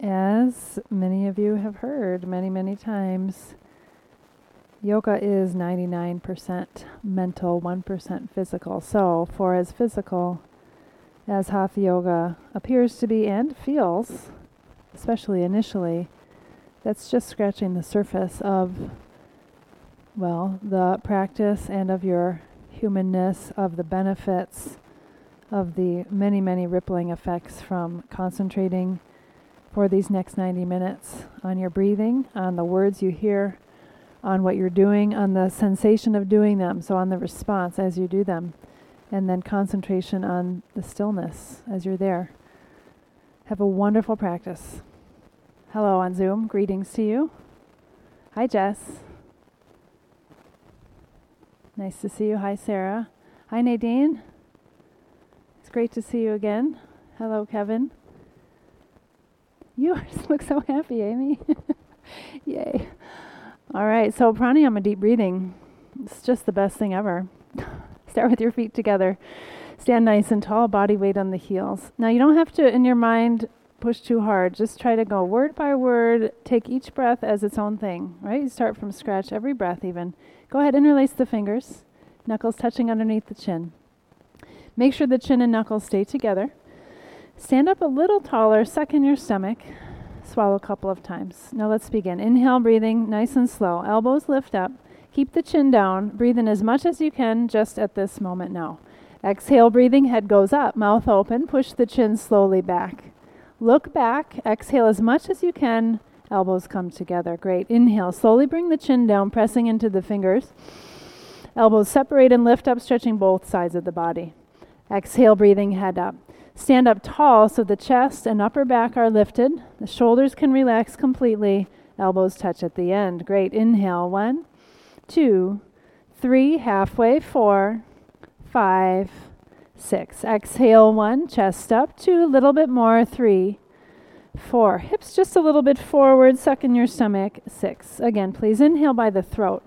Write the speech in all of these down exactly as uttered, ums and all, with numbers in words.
As many of you have heard many, many times, yoga is ninety-nine percent mental, one percent physical. So for as physical as Hatha yoga appears to be and feels, especially initially, that's just scratching the surface of, well, the practice and of your humanness, of the benefits, of the many, many rippling effects from concentrating for these next ninety minutes on your breathing, on the words you hear, on what you're doing, on the sensation of doing them, so on the response as you do them, and then concentration on the stillness as you're there. Have a wonderful practice. Hello on Zoom, greetings to you. Hi Jess. Nice to see you. Hi Sarah. Hi Nadine. It's great to see you again. Hello Kevin. You look so happy, Amy. Yay. All right, so pranayama, deep breathing. It's just the best thing ever. Start with your feet together. Stand nice and tall, body weight on the heels. Now you don't have to, in your mind, push too hard. Just try to go word by word. Take each breath as its own thing, right? You start from scratch, every breath even. Go ahead, interlace the fingers. Knuckles touching underneath the chin. Make sure the chin and knuckles stay together. Stand up a little taller, suck in your stomach. Swallow a couple of times. Now let's begin. Inhale, breathing nice and slow. Elbows lift up. Keep the chin down. Breathe in as much as you can just at this moment now. Exhale, breathing, head goes up. Mouth open. Push the chin slowly back. Look back. Exhale as much as you can. Elbows come together. Great. Inhale. Slowly bring the chin down, pressing into the fingers. Elbows separate and lift up, stretching both sides of the body. Exhale, breathing, head up. Stand up tall so the chest and upper back are lifted. The shoulders can relax completely. Elbows touch at the end. Great. Inhale. One, two, three, halfway. Four, five, six. Exhale. One, chest up. Two, a little bit more. Three, four. Hips just a little bit forward. Suck in your stomach. Six. Again, please inhale by the throat.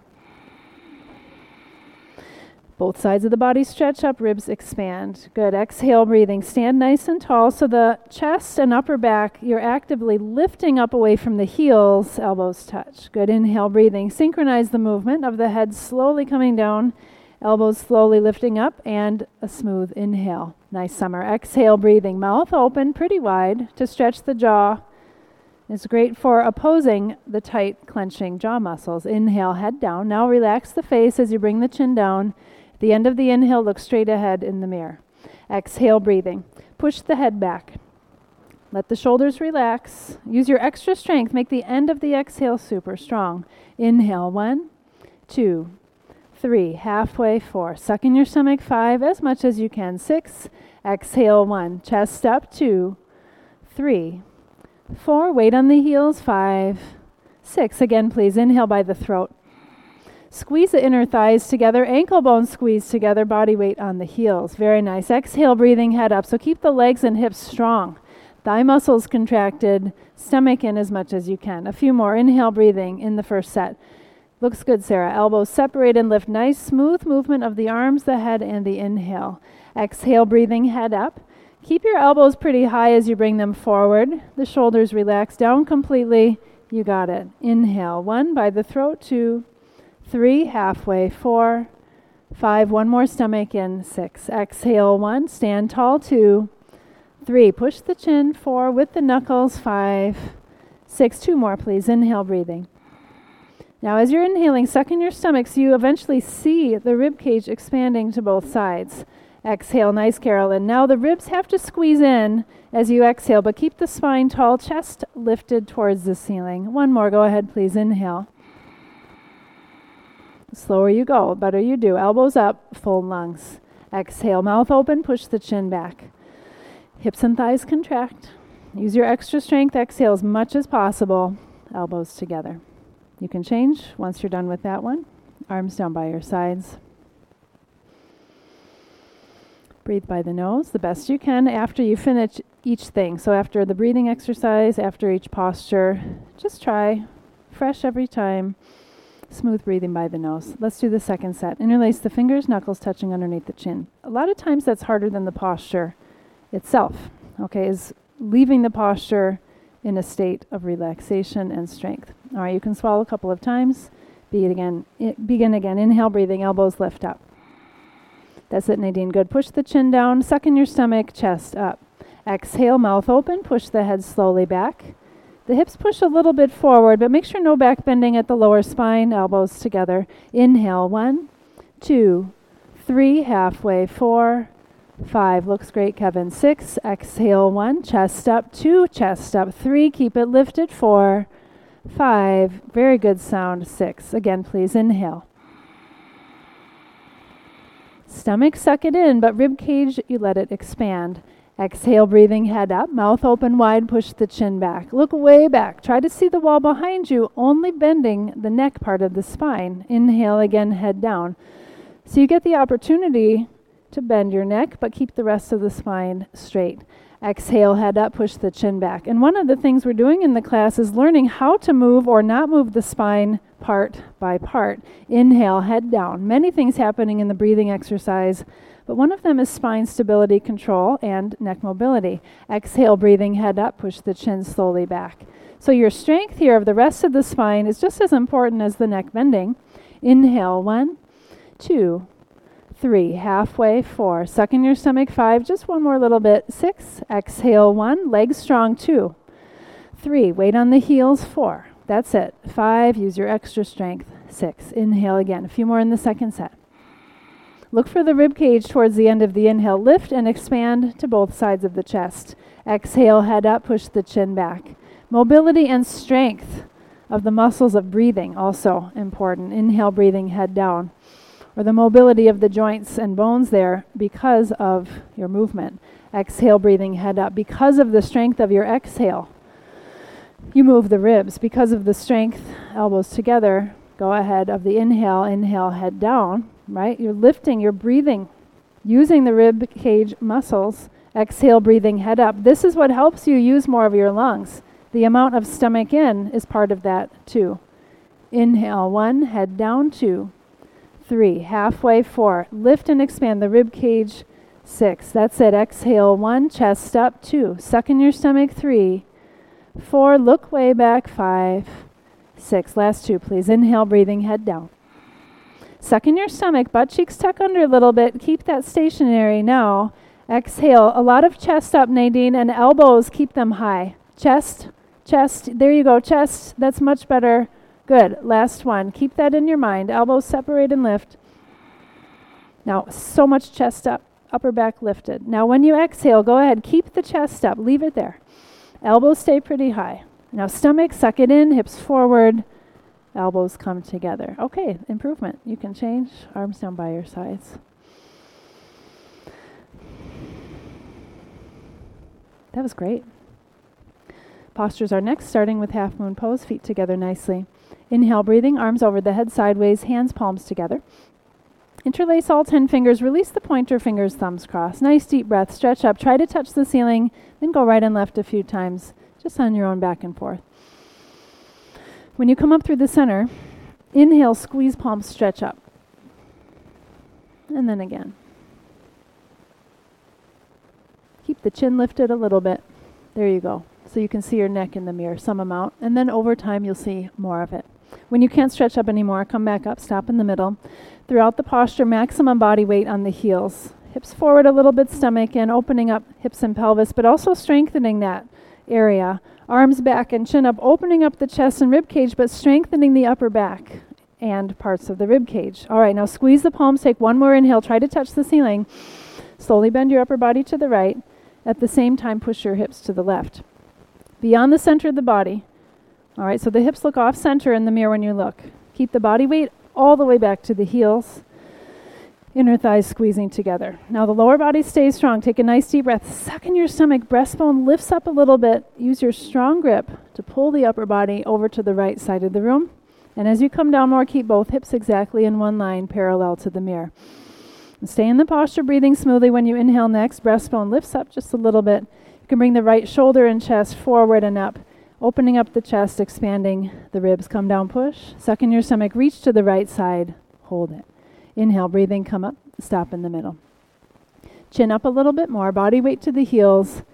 Both sides of the body stretch up, ribs expand. Good. Exhale, breathing. Stand nice and tall so the chest and upper back, you're actively lifting up away from the heels, elbows touch. Good. Inhale, breathing. Synchronize the movement of the head slowly coming down, elbows slowly lifting up, and a smooth inhale. Nice summer. Exhale, breathing. Mouth open, pretty wide to stretch the jaw. It's great for opposing the tight clenching jaw muscles. Inhale, head down. Now relax the face as you bring the chin down. At the end of the inhale, look straight ahead in the mirror. Exhale, breathing. Push the head back. Let the shoulders relax. Use your extra strength. Make the end of the exhale super strong. Inhale, one, two, three, halfway, four. Suck in your stomach, five, as much as you can. Six, exhale, one. Chest up, two, three, four. Weight on the heels, five, six. Again, please inhale by the throat. Squeeze the inner thighs together, ankle bones squeeze together, body weight on the heels. Very nice. Exhale, breathing, head up. So keep the legs and hips strong. Thigh muscles contracted, stomach in as much as you can. A few more. Inhale, breathing in the first set. Looks good, Sarah. Elbows separate and lift. Nice, smooth movement of the arms, the head, and the inhale. Exhale, breathing, head up. Keep your elbows pretty high as you bring them forward. The shoulders relax down completely. You got it. Inhale, one by the throat, two, three, halfway, four, five, one more stomach in, six. Exhale, one, stand tall, two, three, push the chin, four, with the knuckles, five, six, two more, please. Inhale, breathing. Now, as you're inhaling, suck in your stomach so you eventually see the rib cage expanding to both sides. Exhale, nice, Carolyn. Now the ribs have to squeeze in as you exhale, but keep the spine tall, chest lifted towards the ceiling. One more, go ahead, please. Inhale. Slower you go, better you do. Elbows up, full lungs. Exhale, mouth open, push the chin back. Hips and thighs contract. Use your extra strength. Exhale as much as possible. Elbows together. You can change once you're done with that one. Arms down by your sides. Breathe by the nose the best you can after you finish each thing. So after the breathing exercise, after each posture, just try fresh every time. Smooth breathing by the nose. Let's do the second set. Interlace the fingers, knuckles touching underneath the chin. A lot of times that's harder than the posture itself, okay, is leaving the posture in a state of relaxation and strength. All right, you can swallow a couple of times. Begin again. I, begin again. Inhale, breathing, elbows lift up. That's it, Nadine. Good. Push the chin down, suck in your stomach, chest up. Exhale, mouth open, push the head slowly back. The hips push a little bit forward, but make sure no back bending at the lower spine, elbows together. Inhale, one, two, three, halfway, four, five. Looks great, Kevin. Six, exhale, one, chest up, two, chest up, three, keep it lifted, four, five. Very good sound, six. Again, please, inhale. Stomach, suck it in, but rib cage, you let it expand. Exhale, breathing, head up, mouth open wide, push the chin back. Look way back. Try to see the wall behind you, only bending the neck part of the spine. Inhale again, head down. So you get the opportunity to bend your neck, but keep the rest of the spine straight. Exhale, head up, push the chin back. And one of the things we're doing in the class is learning how to move or not move the spine part by part. Inhale, head down. Many things happening in the breathing exercise, but one of them is spine stability control and neck mobility. Exhale, breathing, head up, push the chin slowly back. So your strength here of the rest of the spine is just as important as the neck bending. Inhale, one, two, three, halfway, four. Suck in your stomach, five, just one more little bit. Six, exhale, one, legs strong, two, three, weight on the heels, four. That's it. Five, use your extra strength, six. Inhale again, a few more in the second set. Look for the rib cage towards the end of the inhale. Lift and expand to both sides of the chest. Exhale, head up, push the chin back. Mobility and strength of the muscles of breathing, also important. Inhale, breathing, head down. Or the mobility of the joints and bones there because of your movement. Exhale, breathing, head up. Because of the strength of your exhale, you move the ribs. Because of the strength, elbows together, go ahead of the inhale, inhale, head down. Right? You're lifting, you're breathing, using the rib cage muscles. Exhale, breathing, head up. This is what helps you use more of your lungs. The amount of stomach in is part of that too. Inhale, one, head down, two, three, halfway, four. Lift and expand the rib cage, six. That's it. Exhale, one, chest up, two. Suck in your stomach, three, four. Look way back, five, six. Last two, please. Inhale, breathing, head down. Suck in your stomach, butt cheeks tuck under a little bit. Keep that stationary now. Exhale, a lot of chest up, Nadine, and elbows, keep them high. Chest, chest, there you go, chest, that's much better. Good, last one. Keep that in your mind. Elbows separate and lift. Now, so much chest up, upper back lifted. Now, when you exhale, go ahead, keep the chest up, leave it there. Elbows stay pretty high. Now, stomach, suck it in, hips forward. Elbows come together. Okay, improvement. You can change. Arms down by your sides. That was great. Postures are next, starting with half moon pose, feet together nicely. Inhale, breathing, arms over the head sideways, hands palms together. Interlace all ten fingers, release the pointer fingers, thumbs crossed. Nice deep breath, stretch up, try to touch the ceiling, then go right and left a few times, just on your own back and forth. When you come up through the center, inhale, squeeze palms, stretch up. And then again. Keep the chin lifted a little bit. There you go. So you can see your neck in the mirror, some amount. And then over time, you'll see more of it. When you can't stretch up anymore, come back up, stop in the middle. Throughout the posture, maximum body weight on the heels. Hips forward a little bit, stomach in, opening up hips and pelvis, but also strengthening that area. Arms back and chin up, opening up the chest and rib cage, but strengthening the upper back and parts of the rib cage. All right, now squeeze the palms, take one more inhale, try to touch the ceiling. Slowly bend your upper body to the right. At the same time, push your hips to the left. Beyond the center of the body. All right, so the hips look off center in the mirror when you look. Keep the body weight all the way back to the heels. Inner thighs squeezing together. Now the lower body stays strong. Take a nice deep breath. Suck in your stomach. Breastbone lifts up a little bit. Use your strong grip to pull the upper body over to the right side of the room. And as you come down more, keep both hips exactly in one line parallel to the mirror. And stay in the posture, breathing smoothly. When you inhale next, breastbone lifts up just a little bit. You can bring the right shoulder and chest forward and up. Opening up the chest, expanding the ribs. Come down, push. Suck in your stomach. Reach to the right side. Hold it. Inhale, breathing, come up, stop in the middle. Chin up a little bit more, body weight to the heels.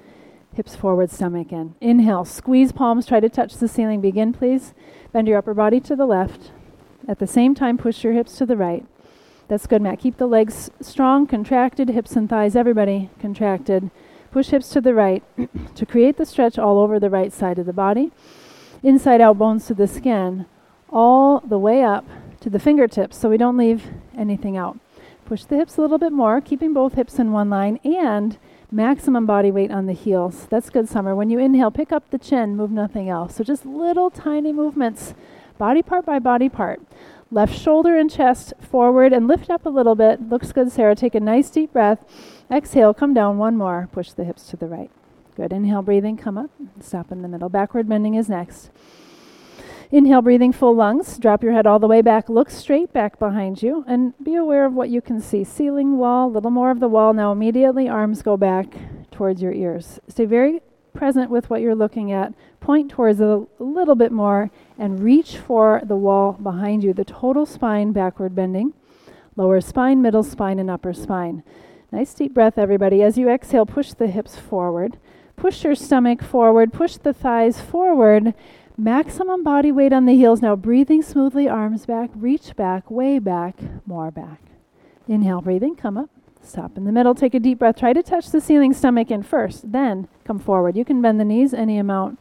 Hips forward, stomach in. Inhale, squeeze palms, try to touch the ceiling. Begin, please. Bend your upper body to the left. At the same time, push your hips to the right. That's good, Matt. Keep the legs strong, contracted, hips and thighs, everybody contracted. Push hips to the right to create the stretch all over the right side of the body. Inside out bones to the skin, all the way up to the fingertips, so we don't leave anything out. Push the hips a little bit more, keeping both hips in one line, and maximum body weight on the heels. That's good, Summer. When you inhale, pick up the chin, move nothing else. So just little tiny movements, body part by body part. Left shoulder and chest forward and lift up a little bit. Looks good, Sarah. Take a nice deep breath. Exhale, come down one more. Push the hips to the right. Good. Inhale, breathing, come up. Stop in the middle. Backward bending is next. Inhale, breathing, full lungs. Drop your head all the way back. Look straight back behind you and be aware of what you can see. Ceiling, wall, a little more of the wall. Now immediately arms go back towards your ears. Stay very present with what you're looking at. Point towards it a little bit more and reach for the wall behind you. The total spine backward bending. Lower spine, middle spine, and upper spine. Nice deep breath, everybody. As you exhale, push the hips forward. Push your stomach forward. Push the thighs forward. Maximum body weight on the heels. Now breathing smoothly, arms back, reach back, way back, more back. Inhale, breathing, come up. Stop in the middle, take a deep breath. Try to touch the ceiling, stomach in first, then come forward. You can bend the knees any amount.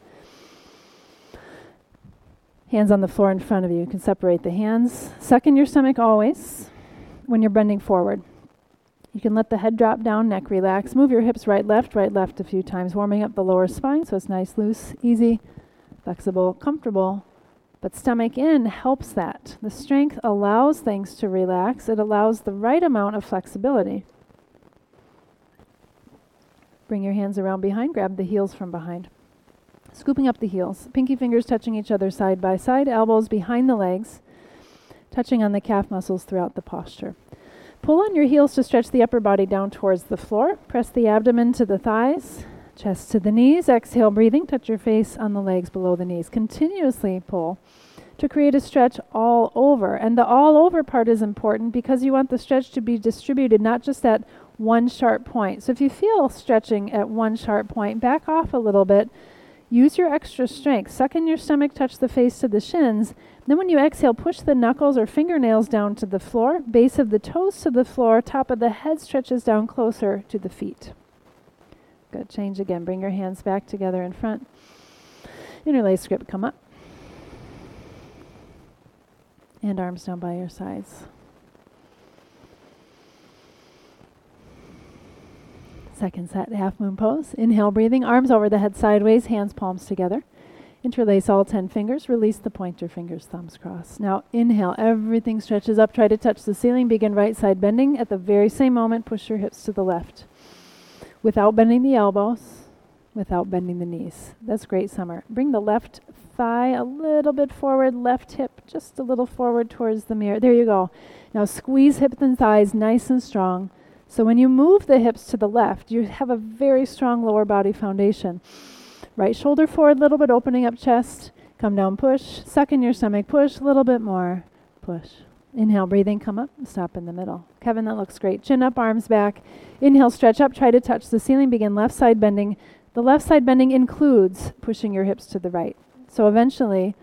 Hands on the floor in front of you. You can separate the hands. Suck in your stomach always when you're bending forward. You can let the head drop down, neck relax. Move your hips right, left, right, left a few times, warming up the lower spine so it's nice, loose, easy, flexible, comfortable. But stomach in helps that. The strength allows things to relax. It allows the right amount of flexibility. Bring your hands around behind. Grab the heels from behind. Scooping up the heels. Pinky fingers touching each other side by side. Elbows behind the legs. Touching on the calf muscles throughout the posture. Pull on your heels to stretch the upper body down towards the floor. Press the abdomen to the thighs. Chest to the knees. Exhale, breathing. Touch your face on the legs below the knees. Continuously pull to create a stretch all over. And the all over part is important because you want the stretch to be distributed, not just at one sharp point. So if you feel stretching at one sharp point, back off a little bit. Use your extra strength. Suck in your stomach, touch the face to the shins. Then when you exhale, push the knuckles or fingernails down to the floor, base of the toes to the floor, top of the head stretches down closer to the feet. Good. Change again. Bring your hands back together in front. Interlace grip, come up. And arms down by your sides. Second set, half moon pose. Inhale, breathing, arms over the head sideways, hands palms together. Interlace all ten fingers, release the pointer fingers, thumbs crossed. Now inhale, everything stretches up, try to touch the ceiling, begin right side bending. At the very same moment, push your hips to the left. Without bending the elbows, without bending the knees. That's great, Summer. Bring the left thigh a little bit forward, left hip just a little forward towards the mirror. There you go. Now squeeze hips and thighs nice and strong. So when you move the hips to the left, you have a very strong lower body foundation. Right shoulder forward, a little bit, opening up chest. Come down, push. Suck in your stomach, push. A little bit more, push. Inhale, breathing, come up, stop in the middle. Kevin, that looks great. Chin up, arms back. Inhale, stretch up, try to touch the ceiling. Begin left side bending. The left side bending includes pushing your hips to the right. So eventually,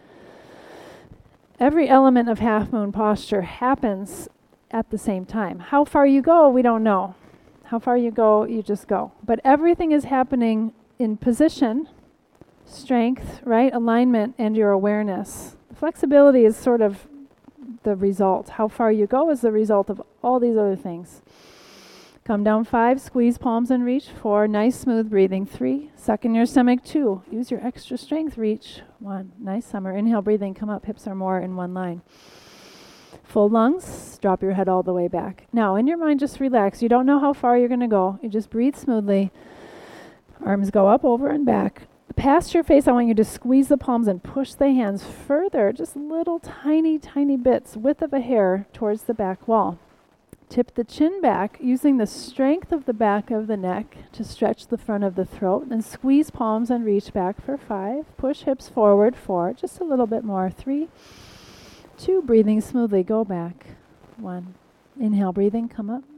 every element of half moon posture happens at the same time. How far you go, we don't know. How far you go, you just go. But everything is happening in position, strength, right, alignment, and your awareness. Flexibility is sort of the result. How far you go is the result of all these other things. Come down five, squeeze palms and reach. Four, nice smooth breathing. Three, suck in your stomach. Two, use your extra strength. Reach. One, nice Summer. Inhale, breathing, come up. Hips are more in one line. Full lungs, drop your head all the way back. Now, in your mind, just relax. You don't know how far you're going to go. You just breathe smoothly. Arms go up, over, and back. Past your face, I want you to squeeze the palms and push the hands further, just little tiny, tiny bits, width of a hair, towards the back wall. Tip the chin back, using the strength of the back of the neck to stretch the front of the throat, and squeeze palms and reach back for five. Push hips forward, four, just a little bit more. Three, two, breathing smoothly, go back. One. Inhale, breathing, come up.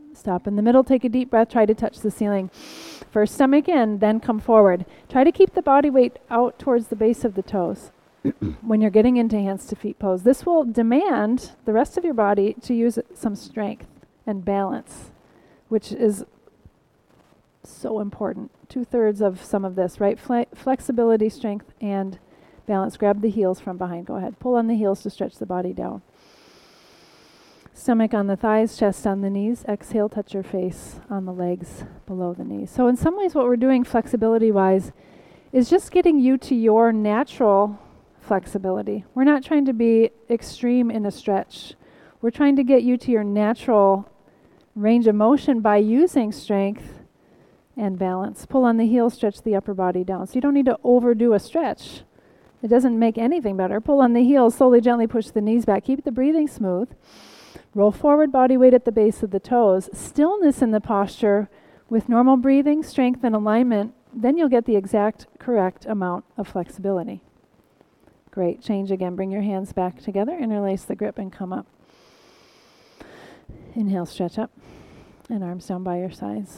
Stop in the middle, take a deep breath, try to touch the ceiling. First stomach in, then come forward. Try to keep the body weight out towards the base of the toes when you're getting into hands to feet pose. This will demand the rest of your body to use some strength and balance, which is so important. Two-thirds of some of this, right? Fle- flexibility, strength, and balance. Grab the heels from behind. Go ahead. Pull on the heels to stretch the body down. Stomach on the thighs, chest on the knees. Exhale, touch your face on the legs below the knees. So in some ways what we're doing flexibility-wise is just getting you to your natural flexibility. We're not trying to be extreme in a stretch. We're trying to get you to your natural range of motion by using strength and balance. Pull on the heels, stretch the upper body down. So you don't need to overdo a stretch. It doesn't make anything better. Pull on the heels, slowly, gently push the knees back. Keep the breathing smooth. Roll forward, body weight at the base of the toes. Stillness in the posture with normal breathing, strength, and alignment. Then you'll get the exact correct amount of flexibility. Great. Change again. Bring your hands back together. Interlace the grip and come up. Inhale, stretch up. And arms down by your sides.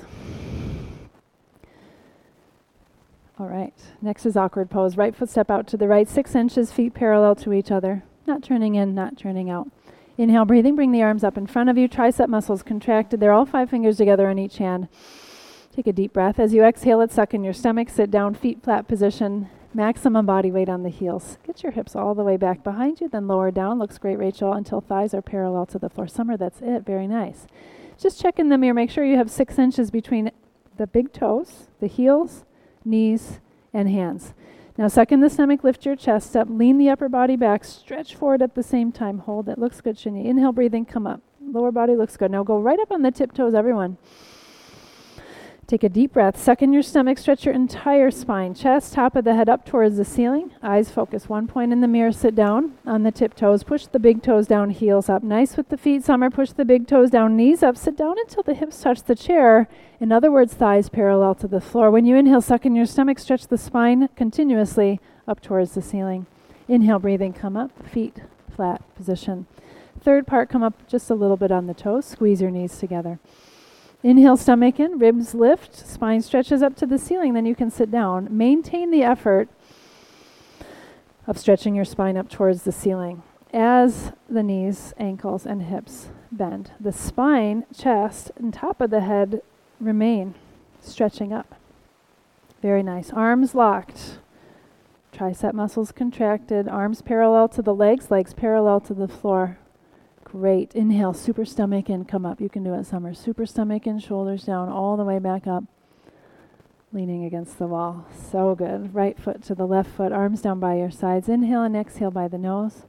All right. Next is awkward pose. Right foot step out to the right, six inches, feet parallel to each other. Not turning in, not turning out. Inhale, breathing. Bring the arms up in front of you. Tricep muscles contracted. They're all five fingers together on each hand. Take a deep breath. As you exhale it, suck in your stomach. Sit down, feet flat position. Maximum body weight on the heels. Get your hips all the way back behind you, then lower down. Looks great, Rachel, until thighs are parallel to the floor. Summer, that's it. Very nice. Just check in the mirror. Make sure you have six inches between the big toes, the heels, knees, and hands. Now suck in the stomach, lift your chest up, lean the upper body back, stretch forward at the same time. Hold it. Looks good, Shini. Inhale, breathing, come up. Lower body looks good. Now go right up on the tiptoes, everyone. Take a deep breath. Suck in your stomach. Stretch your entire spine. Chest, top of the head up towards the ceiling. Eyes focus. One point in the mirror. Sit down on the tiptoes. Push the big toes down. Heels up. Nice with the feet. Summer. Push the big toes down. Knees up. Sit down until the hips touch the chair. In other words, thighs parallel to the floor. When you inhale, suck in your stomach. Stretch the spine continuously up towards the ceiling. Inhale, breathing. Come up. Feet flat position. Third part, come up just a little bit on the toes. Squeeze your knees together. Inhale, stomach in, ribs lift, spine stretches up to the ceiling, then you can sit down. Maintain the effort of stretching your spine up towards the ceiling as the knees, ankles, and hips bend. The spine, chest, and top of the head remain stretching up. Very nice. Arms locked. Tricep muscles contracted. Arms parallel to the legs, legs parallel to the floor. Great. Inhale, super stomach in, come up. You can do it, Summer. Super stomach in, shoulders down, all the way back up. Leaning against the wall. So good. Right foot to the left foot, arms down by your sides. Inhale and exhale by the nose.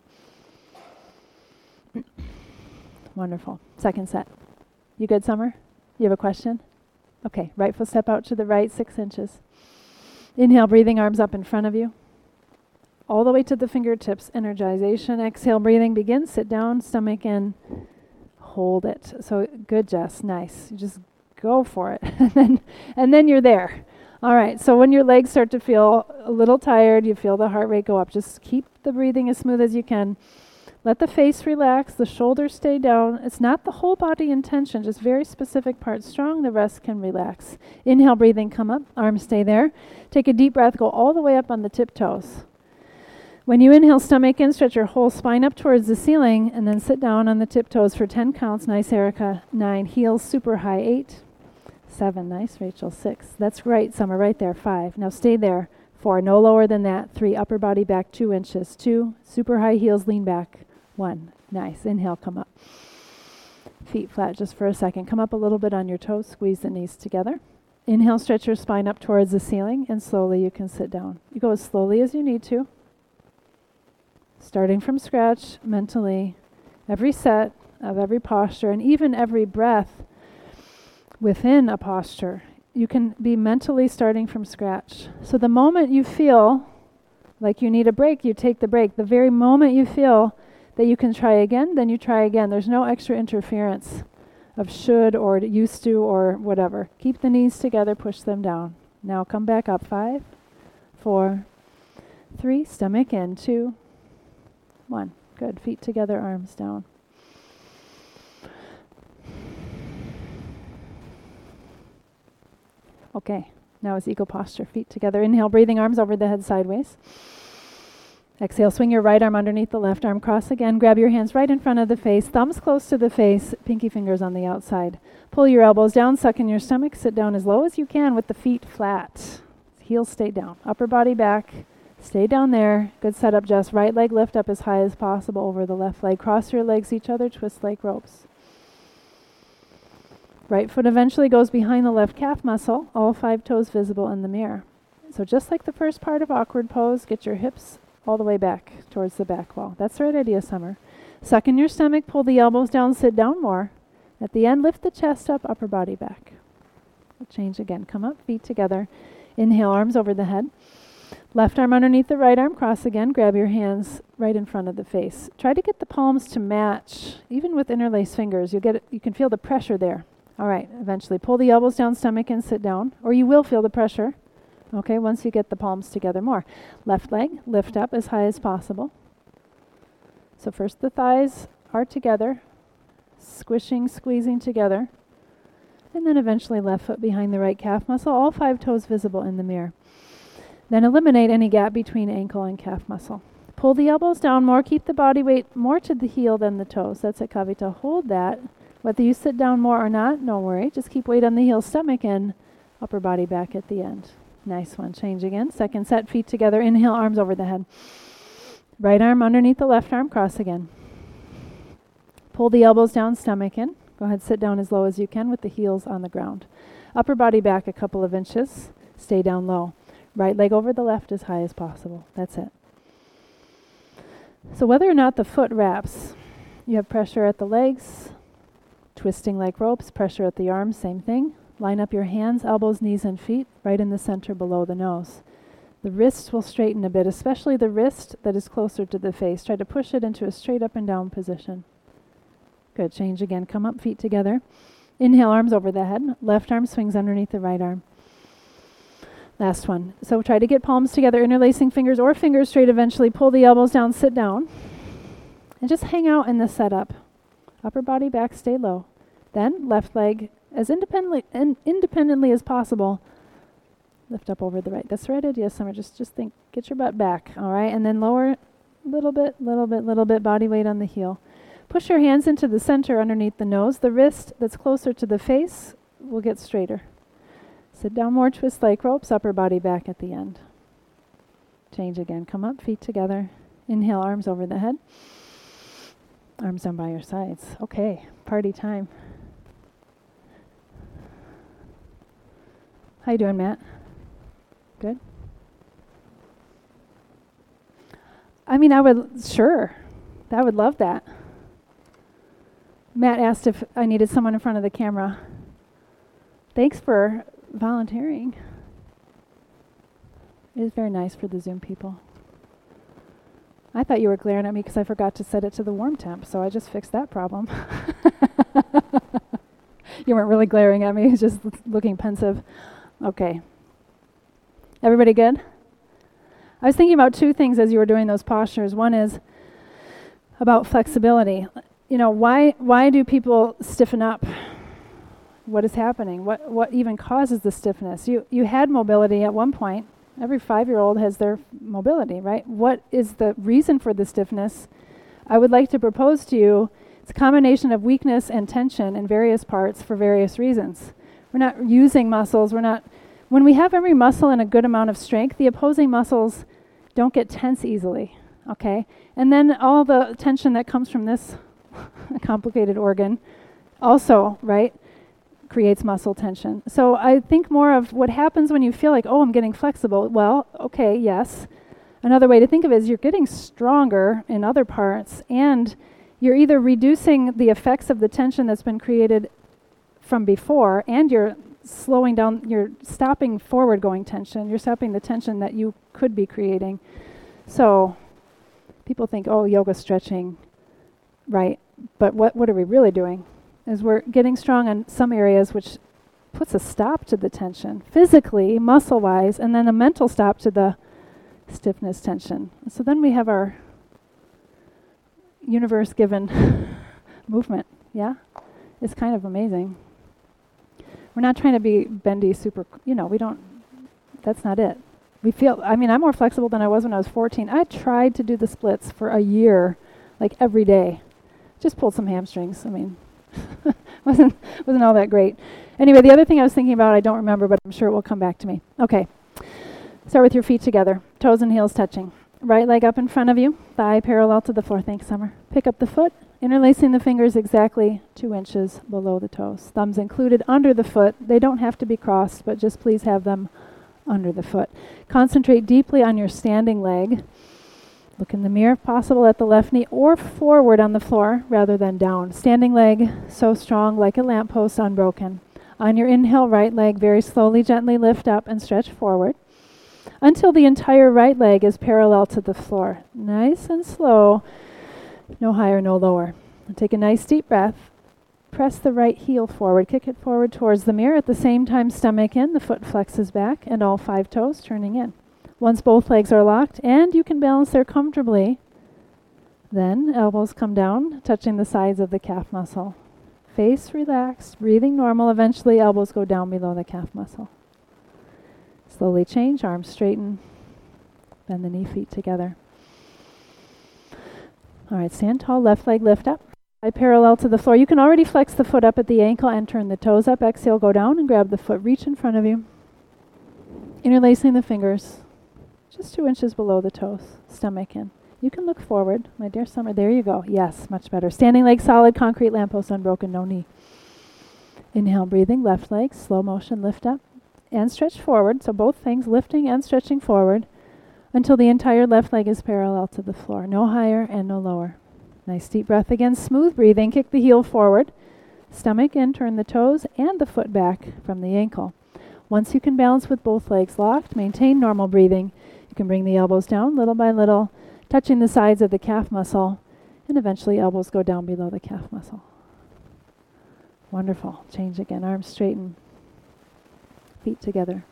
Wonderful. Second set. You good, Summer? You have a question? Okay. Right foot step out to the right, six inches. Inhale, breathing, arms up in front of you. All the way to the fingertips, energization. Exhale, breathing, begin. Sit down, stomach in. Hold it. So good, Jess. Nice. You just go for it. and then and then you're there. All right. So when your legs start to feel a little tired, you feel the heart rate go up. Just keep the breathing as smooth as you can. Let the face relax. The shoulders stay down. It's not the whole body in tension, just very specific parts strong. The rest can relax. Inhale, breathing, come up. Arms stay there. Take a deep breath. Go all the way up on the tiptoes. When you inhale, stomach in, stretch your whole spine up towards the ceiling, and then sit down on the tiptoes for ten counts. Nice, Erica. Nine. Heels super high. Eight. Seven. Nice, Rachel. Six. That's great, Summer. Right there. Five. Now stay there. Four. No lower than that. Three. Upper body back two inches. Two. Super high heels. Lean back. One. Nice. Inhale. Come up. Feet flat just for a second. Come up a little bit on your toes. Squeeze the knees together. Inhale. Stretch your spine up towards the ceiling, and slowly you can sit down. You go as slowly as you need to. Starting from scratch mentally, every set of every posture and even every breath within a posture, you can be mentally starting from scratch. So the moment you feel like you need a break, you take the break. The very moment you feel that you can try again, then you try again. There's no extra interference of should or used to or whatever. Keep the knees together, push them down. Now come back up. Five, four, three, stomach in, two, one. Good. Feet together, arms down. Okay, now is eagle posture, feet together. Inhale, breathing, arms over the head sideways. Exhale, swing your right arm underneath the left arm, cross again, grab your hands right in front of the face, thumbs close to the face, pinky fingers on the outside. Pull your elbows down, suck in your stomach, sit down as low as you can with the feet flat. Heels stay down, upper body back, stay down there. Good setup, Jess. Right leg lift up as high as possible over the left leg. Cross your legs each other, twist like ropes. Right foot eventually goes behind the left calf muscle, all five toes visible in the mirror. So just like the first part of awkward pose, get your hips all the way back towards the back wall. That's the right idea, Summer. Suck in your stomach, pull the elbows down, sit down more. At the end, lift the chest up, upper body back. We'll change again. Come up, feet together. Inhale, arms over the head. Left arm underneath the right arm, cross again. Grab your hands right in front of the face. Try to get the palms to match. Even with interlaced fingers, you'll get it, you can feel the pressure there. All right, eventually pull the elbows down, stomach and sit down, or you will feel the pressure. Okay, once you get the palms together more. Left leg, lift up as high as possible. So first the thighs are together, squishing, squeezing together. And then eventually left foot behind the right calf muscle, all five toes visible in the mirror. Then eliminate any gap between ankle and calf muscle. Pull the elbows down more, keep the body weight more to the heel than the toes. That's it, Kavita. Hold that. Whether you sit down more or not, don't worry. Just keep weight on the heel, stomach, and upper body back at the end. Nice one. Change again. Second set, feet together. Inhale, arms over the head. Right arm underneath the left arm. Cross again. Pull the elbows down, stomach in. Go ahead, sit down as low as you can with the heels on the ground. Upper body back a couple of inches. Stay down low. Right leg over the left as high as possible. That's it. So whether or not the foot wraps, you have pressure at the legs, twisting like ropes, pressure at the arms, same thing. Line up your hands, elbows, knees, and feet right in the center below the nose. The wrists will straighten a bit, especially the wrist that is closer to the face. Try to push it into a straight up and down position. Good. Change again. Come up, feet together. Inhale, arms over the head. Left arm swings underneath the right arm. Last one. So try to get palms together, interlacing fingers or fingers straight eventually. Pull the elbows down, sit down. And just hang out in the setup. Upper body back, stay low. Then left leg as independently in independently as possible. Lift up over the right. That's the right idea, Summer. Just just think, get your butt back, all right? And then lower little bit, little bit, little bit, body weight on the heel. Push your hands into the center underneath the nose. The wrist that's closer to the face will get straighter. Sit down more, twist like ropes, upper body back at the end. Change again. Come up, feet together. Inhale, arms over the head. Arms down by your sides. Okay, party time. How you doing, Matt? Good? I mean, I would, sure. I would love that. Matt asked if I needed someone in front of the camera. Thanks for volunteering. It is very nice for the Zoom people. I thought you were glaring at me because I forgot to set it to the warm temp, so I just fixed that problem. You weren't really glaring at me, just looking pensive. Okay. Everybody good? I was thinking about two things as you were doing those postures. One is about flexibility. You know, why why do people stiffen up? What is happening? What what even causes the stiffness? You you had mobility at one point. Every five-year-old has their mobility, right? What is the reason for the stiffness? I would like to propose to you, it's a combination of weakness and tension in various parts for various reasons. We're not using muscles. We're not. When we have every muscle in a good amount of strength, the opposing muscles don't get tense easily, okay? And then all the tension that comes from this complicated organ also, right, creates muscle tension. So I think more of what happens when you feel like, oh, I'm getting flexible. Well, okay, yes. Another way to think of it is you're getting stronger in other parts, and you're either reducing the effects of the tension that's been created from before, and you're slowing down, you're stopping forward going tension, you're stopping the tension that you could be creating. So people think, oh, yoga stretching, right? But what, what are we really doing? Is we're getting strong in some areas, which puts a stop to the tension, physically, muscle-wise, and then a mental stop to the stiffness tension. So then we have our universe-given movement, yeah? It's kind of amazing. We're not trying to be bendy, super, you know, we don't, that's not it. We feel, I mean, I'm more flexible than I was when I was fourteen. I tried to do the splits for a year, like every day. Just pulled some hamstrings. I mean, wasn't wasn't all that great. Anyway, the other thing I was thinking about, I don't remember, but I'm sure it will come back to me. Okay. Start with your feet together, toes and heels touching. Right leg up in front of you, thigh parallel to the floor. Thanks, Summer. Pick up the foot, interlacing the fingers exactly two inches below the toes. Thumbs included under the foot. They don't have to be crossed, but just please have them under the foot. Concentrate deeply on your standing leg. Look in the mirror if possible at the left knee or forward on the floor rather than down. Standing leg so strong like a lamppost unbroken. On your inhale, right leg very slowly, gently lift up and stretch forward until the entire right leg is parallel to the floor. Nice and slow, no higher, no lower. And take a nice deep breath. Press the right heel forward, kick it forward towards the mirror. At the same time, stomach in, the foot flexes back, and all five toes turning in. Once both legs are locked and you can balance there comfortably, then elbows come down, touching the sides of the calf muscle. Face relaxed, breathing normal. Eventually, elbows go down below the calf muscle. Slowly change, arms straighten, bend the knee, feet together. All right, stand tall, left leg lift up. Parallel to the floor. You can already flex the foot up at the ankle and turn the toes up. Exhale, go down and grab the foot. Reach in front of you. Interlacing the fingers just two inches below the toes. Stomach in. You can look forward. My dear Summer, there you go. Yes, much better. Standing leg solid, concrete lamppost unbroken, no knee. Inhale, breathing. Left leg, slow motion, lift up and stretch forward. So both things, lifting and stretching forward until the entire left leg is parallel to the floor. No higher and no lower. Nice deep breath again, smooth breathing. Kick the heel forward, stomach in, turn the toes and the foot back from the ankle. Once you can balance with both legs locked, maintain normal breathing. You can bring the elbows down little by little, touching the sides of the calf muscle, and eventually elbows go down below the calf muscle. Wonderful. Change again, arms straighten, feet together.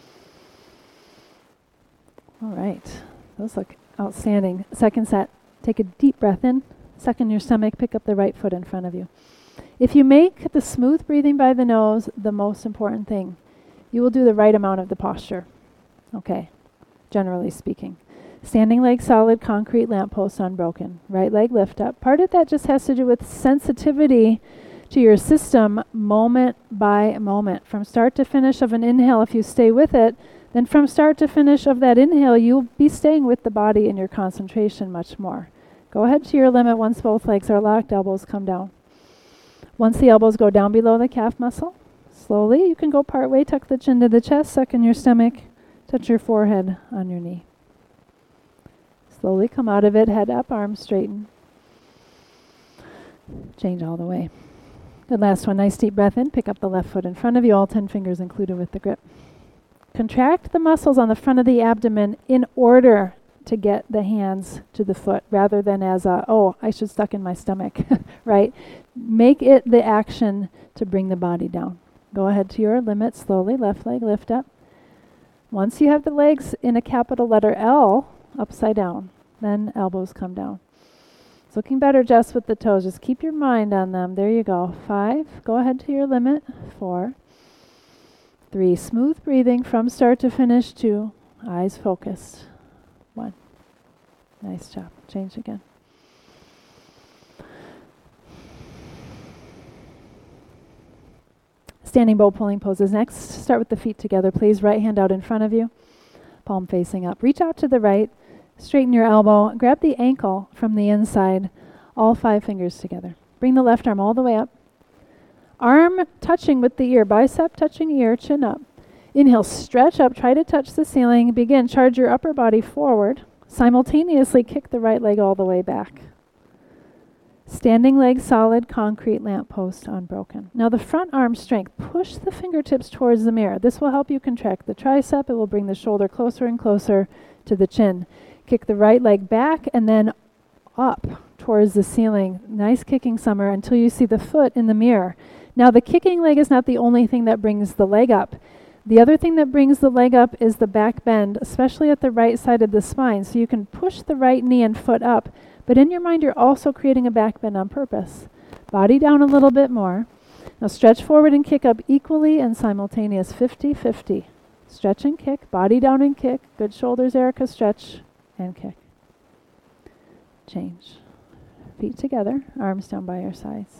All right, those look outstanding. Second set, take a deep breath in. Suck in your stomach, pick up the right foot in front of you. If you make the smooth breathing by the nose the most important thing, you will do the right amount of the posture. Okay, generally speaking. Standing leg solid, concrete lamppost unbroken. Right leg lift up. Part of that just has to do with sensitivity to your system moment by moment. From start to finish of an inhale, if you stay with it, then from start to finish of that inhale, you'll be staying with the body in your concentration much more. Go ahead to your limit once both legs are locked, elbows come down. Once the elbows go down below the calf muscle, slowly you can go part way, tuck the chin to the chest, suck in your stomach, touch your forehead on your knee. Slowly come out of it, head up, arms straighten. Change all the way. Good, last one, nice deep breath in, pick up the left foot in front of you, all ten fingers included with the grip. Contract the muscles on the front of the abdomen in order to get the hands to the foot rather than as a, oh, I should stuck in my stomach, right? Make it the action to bring the body down. Go ahead to your limit slowly, left leg lift up. Once you have the legs in a capital letter L, upside down, then elbows come down. It's looking better just with the toes. Just keep your mind on them. There you go. Five, go ahead to your limit. Four, three, smooth breathing from start to finish. Two, eyes focused. One. Nice job. Change again. Standing bow pulling poses next. Start with the feet together, please. Right hand out in front of you, palm facing up. Reach out to the right, straighten your elbow, grab the ankle from the inside, all five fingers together. Bring the left arm all the way up. Arm touching with the ear, bicep touching ear, chin up. Inhale, stretch up, try to touch the ceiling. Begin, charge your upper body forward. Simultaneously kick the right leg all the way back. Standing leg solid, concrete lamppost unbroken. Now the front arm strength, push the fingertips towards the mirror. This will help you contract the tricep. It will bring the shoulder closer and closer to the chin. Kick the right leg back and then up towards the ceiling. Nice kicking, Summer, until you see the foot in the mirror. Now the kicking leg is not the only thing that brings the leg up. The other thing that brings the leg up is the back bend, especially at the right side of the spine. So you can push the right knee and foot up, but in your mind you're also creating a back bend on purpose. Body down a little bit more. Now stretch forward and kick up equally and simultaneous, fifty fifty. Stretch and kick, body down and kick. Good shoulders, Erica, stretch and kick. Change. Feet together, arms down by your sides.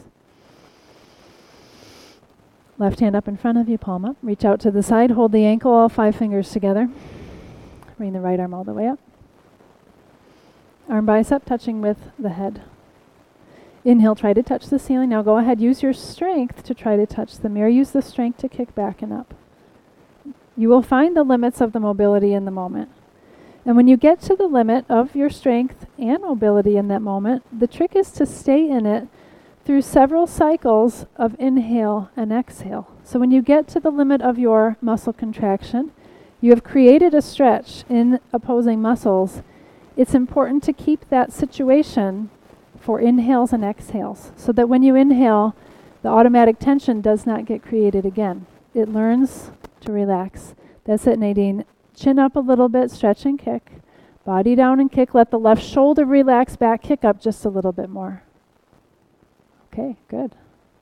Left hand up in front of you, palm up. Reach out to the side, hold the ankle, all five fingers together. Bring the right arm all the way up. Arm bicep touching with the head. Inhale, try to touch the ceiling. Now go ahead, use your strength to try to touch the mirror. Use the strength to kick back and up. You will find the limits of the mobility in the moment. And when you get to the limit of your strength and mobility in that moment, the trick is to stay in it through several cycles of inhale and exhale. So when you get to the limit of your muscle contraction, you have created a stretch in opposing muscles. It's important to keep that situation for inhales and exhales, so that when you inhale, the automatic tension does not get created again. It learns to relax. That's it, Nadine. Chin up a little bit, stretch and kick. Body down and kick. Let the left shoulder relax back, kick up just a little bit more. Okay, good.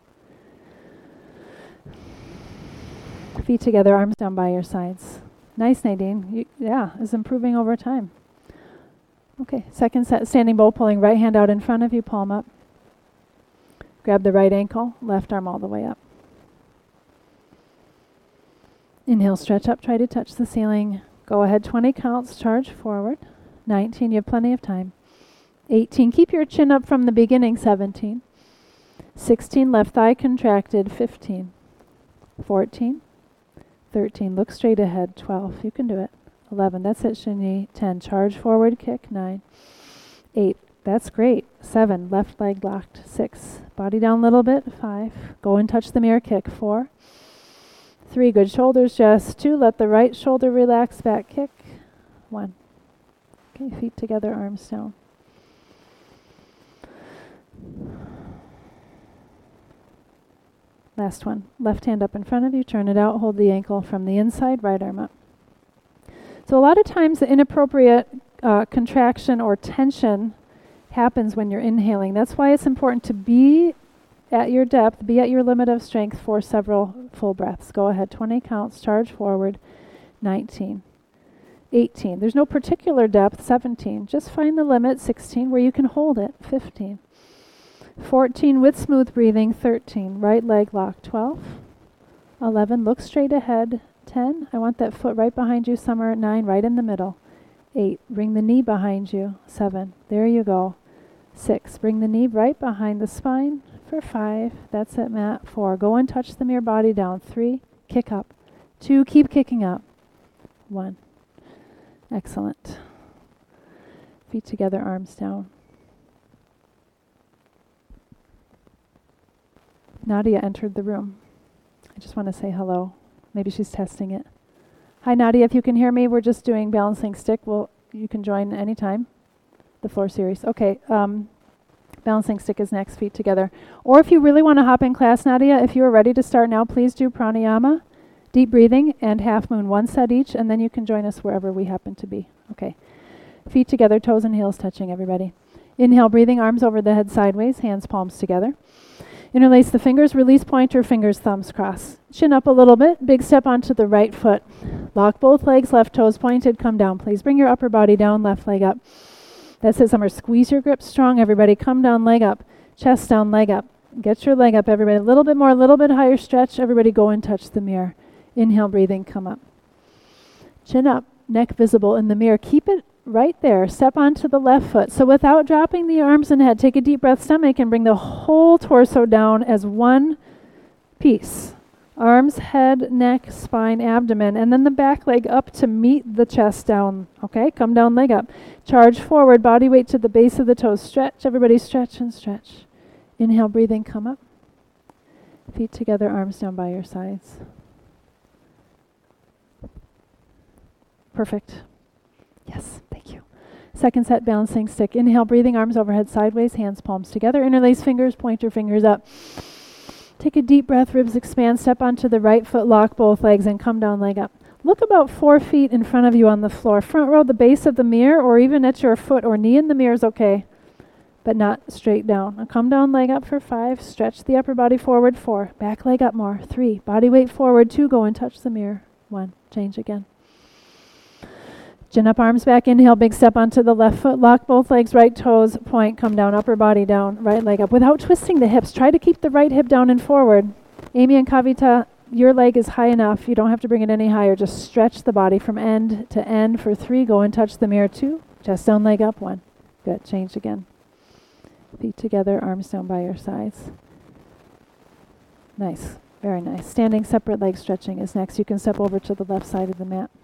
Feet together, arms down by your sides. Nice, Nadine. You, yeah, it's improving over time. Okay, second set, standing bow, pulling right hand out in front of you, palm up. Grab the right ankle, left arm all the way up. Inhale, stretch up, try to touch the ceiling. Go ahead, twenty counts, charge forward. nineteen, you have plenty of time. eighteen, keep your chin up from the beginning, seventeen. sixteen, left thigh contracted, fifteen. fourteen. thirteen, look straight ahead, twelve, you can do it. eleven, that's it, Shinny. ten, charge forward, kick, nine. eight, that's great. seven, left leg locked. six, body down a little bit, five. Go and touch the mirror, kick, four. three, good shoulders, just two, let the right shoulder relax, back, kick, one. Okay, feet together, arms down. Last one, left hand up in front of you, turn it out, hold the ankle from the inside, right arm up. So a lot of times the inappropriate uh, contraction or tension happens when you're inhaling. That's why it's important to be at your depth, be at your limit of strength for several full breaths. Go ahead, twenty counts, charge forward, nineteen. eighteen, there's no particular depth, seventeen. Just find the limit, sixteen, where you can hold it, fifteen. fourteen, with smooth breathing, thirteen. Right leg lock, twelve. eleven, look straight ahead, ten, I want that foot right behind you, somewhere, nine, right in the middle. eight, bring the knee behind you, seven, there you go. six, bring the knee right behind the spine for five, that's it, Matt. four, go and touch the mirror, body down. three, kick up. two, keep kicking up. one, excellent. Feet together, arms down. Nadia entered the room. I just want to say hello. Maybe she's testing it. Hi, Nadia, if you can hear me, we're just doing balancing stick. Well, you can join anytime. The floor series. Okay, um, balancing stick is next, feet together. Or if you really want to hop in class, Nadia, if you are ready to start now, please do pranayama, deep breathing, and half moon, one set each, and then you can join us wherever we happen to be. Okay, feet together, toes and heels touching, everybody. Inhale, breathing, arms over the head sideways, hands palms together. Interlace the fingers, release pointer, fingers, thumbs cross. Chin up a little bit, big step onto the right foot. Lock both legs, left toes pointed, come down please. Bring your upper body down, left leg up. That's it, summer. Squeeze your grip strong, everybody. Come down, leg up. Chest down, leg up. Get your leg up, everybody. A little bit more, a little bit higher stretch. Everybody go and touch the mirror. Inhale, breathing, come up. Chin up, neck visible in the mirror. Keep it right there. Step onto the left foot. So without dropping the arms and head, take a deep breath, stomach, and bring the whole torso down as one piece. Arms, head, neck, spine, abdomen, and then the back leg up to meet the chest down. Okay, come down, leg up. Charge forward, body weight to the base of the toes. Stretch, everybody stretch and stretch. Inhale, breathing, come up. Feet together, arms down by your sides. Perfect. Yes, thank you. Second set, balancing stick. Inhale, breathing, arms overhead sideways, hands palms together. Interlace fingers, point your fingers up. Take a deep breath, ribs expand, step onto the right foot, lock both legs, and come down, leg up. Look about four feet in front of you on the floor. Front row, the base of the mirror, or even at your foot or knee in the mirror is okay. but not straight down. Now come down, leg up for five. Stretch the upper body forward, four. Back leg up more, three. Body weight forward, two. Go and touch the mirror, one. Change again. Chin up, arms back. Inhale, big step onto the left foot. Lock both legs, right toes, point. Come down, upper body down, right leg up. Without twisting the hips, try to keep the right hip down and forward. Amy and Kavita, your leg is high enough. You don't have to bring it any higher. Just stretch the body from end to end for three. Go and touch the mirror, two. Chest down, leg up, one. Good. Change again. Feet together, arms down by your sides. Nice. Very nice. Standing separate leg stretching is next. You can step over to the left side of the mat.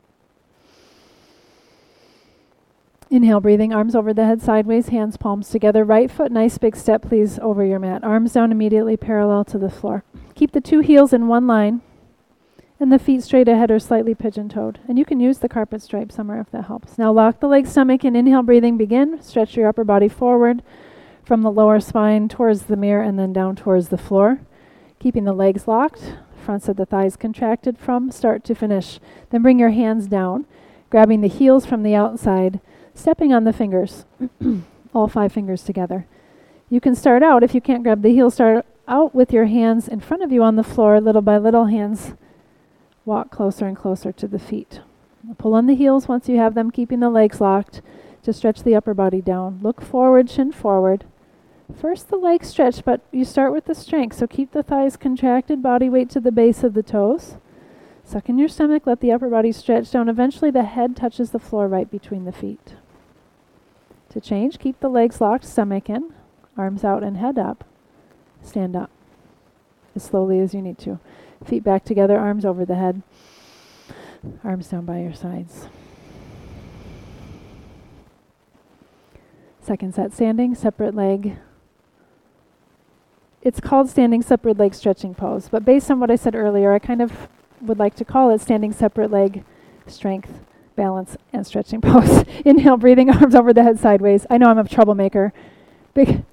Inhale, breathing, arms over the head, sideways, hands, palms together. Right foot, nice big step, please, over your mat. Arms down immediately parallel to the floor. Keep the two heels in one line and the feet straight ahead or slightly pigeon-toed. And you can use the carpet stripe somewhere if that helps. Now lock the leg, stomach in. Inhale, breathing, begin. Stretch your upper body forward from the lower spine towards the mirror and then down towards the floor. Keeping the legs locked, fronts of the thighs contracted from start to finish. Then bring your hands down, grabbing the heels from the outside, stepping on the fingers, all five fingers together. You can start out, if you can't grab the heels, start out with your hands in front of you on the floor, little by little. Hands walk closer and closer to the feet. Pull on the heels once you have them, keeping the legs locked to stretch the upper body down. Look forward, chin forward. First the legs stretch, but you start with the strength, so keep the thighs contracted, body weight to the base of the toes. Suck in your stomach, let the upper body stretch down. Eventually the head touches the floor right between the feet. To change, keep the legs locked, stomach in, arms out and head up. Stand up as slowly as you need to. Feet back together, arms over the head, arms down by your sides. Second set, standing, separate leg. It's called standing separate leg stretching pose, but based on what I said earlier, I kind of would like to call it standing separate leg strength, balance, and stretching pose. Inhale, breathing, arms over the head sideways. I know I'm a troublemaker. Big,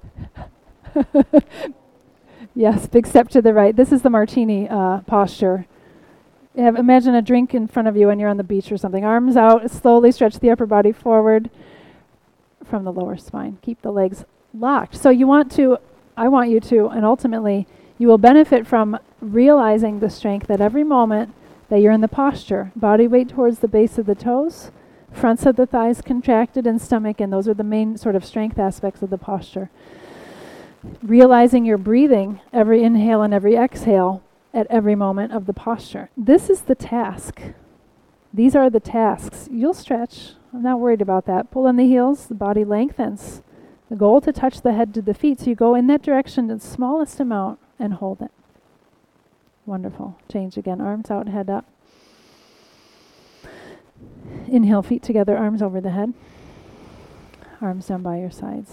yes, big step to the right. This is the martini uh, posture. You have, imagine a drink in front of you and you're on the beach or something. Arms out, slowly stretch the upper body forward from the lower spine. Keep the legs locked. So you want to, I want you to, and ultimately you will benefit from realizing the strength at every moment that you're in the posture. Body weight towards the base of the toes, fronts of the thighs contracted, and stomach in. Those are the main sort of strength aspects of the posture. Realizing you're breathing every inhale and every exhale at every moment of the posture. This is the task. These are the tasks. You'll stretch. I'm not worried about that. Pull in the heels, the body lengthens. The goal to touch the head to the feet, so you go in that direction the smallest amount and hold it. Wonderful. Change again. Arms out, head up. Inhale, feet together, arms over the head. Arms down by your sides.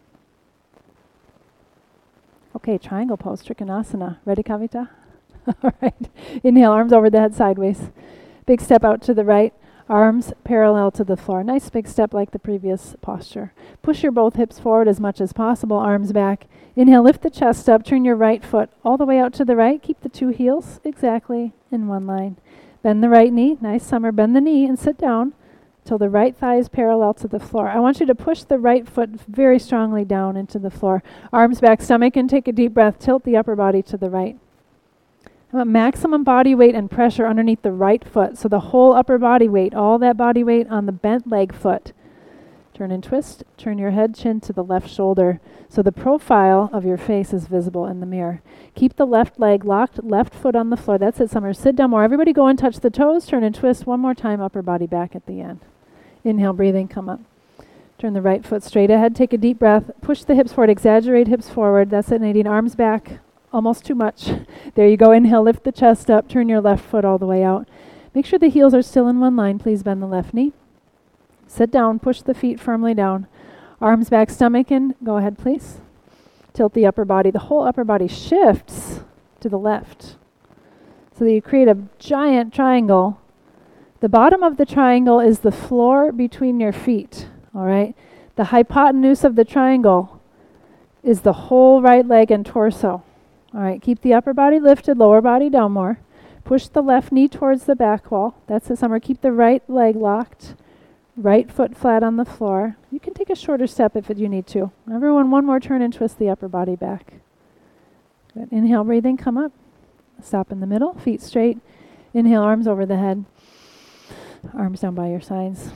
Okay, triangle pose, Trikonasana. Ready, Kavita? All right. Inhale, arms over the head sideways. Big step out to the right. Arms parallel to the floor. Nice big step like the previous posture. Push your both hips forward as much as possible. Arms back. Inhale, lift the chest up. Turn your right foot all the way out to the right. Keep the two heels exactly in one line. Bend the right knee. Nice summer. Bend the knee and sit down till the right thigh is parallel to the floor. I want you to push the right foot very strongly down into the floor. Arms back, stomach in. Take a deep breath. Tilt the upper body to the right. I want maximum body weight and pressure underneath the right foot. So the whole upper body weight, all that body weight on the bent leg foot. Turn and twist. Turn your head, chin to the left shoulder. So the profile of your face is visible in the mirror. Keep the left leg locked, left foot on the floor. That's it, Summer. Sit down more. Everybody go and touch the toes. Turn and twist one more time, upper body back at the end. Inhale, breathing, come up. Turn the right foot straight ahead. Take a deep breath. Push the hips forward. Exaggerate hips forward. That's it, Nadine. Arms back. Almost too much. There you go. Inhale, lift the chest up. Turn your left foot all the way out. Make sure the heels are still in one line. Please bend the left knee. Sit down. Push the feet firmly down. Arms back, stomach in. Go ahead, please. Tilt the upper body. The whole upper body shifts to the left so that you create a giant triangle. The bottom of the triangle is the floor between your feet. All right? The hypotenuse of the triangle is the whole right leg and torso. All right, keep the upper body lifted, lower body down more. Push the left knee towards the back wall. That's it, Summer. Keep the right leg locked. Right foot flat on the floor. You You can take a shorter step if you need to. Everyone, one more turn and twist the upper body back. Good. Inhale, breathing, come up. Stop in the middle, feet straight. Inhale, arms over the head. Arms down by your sides.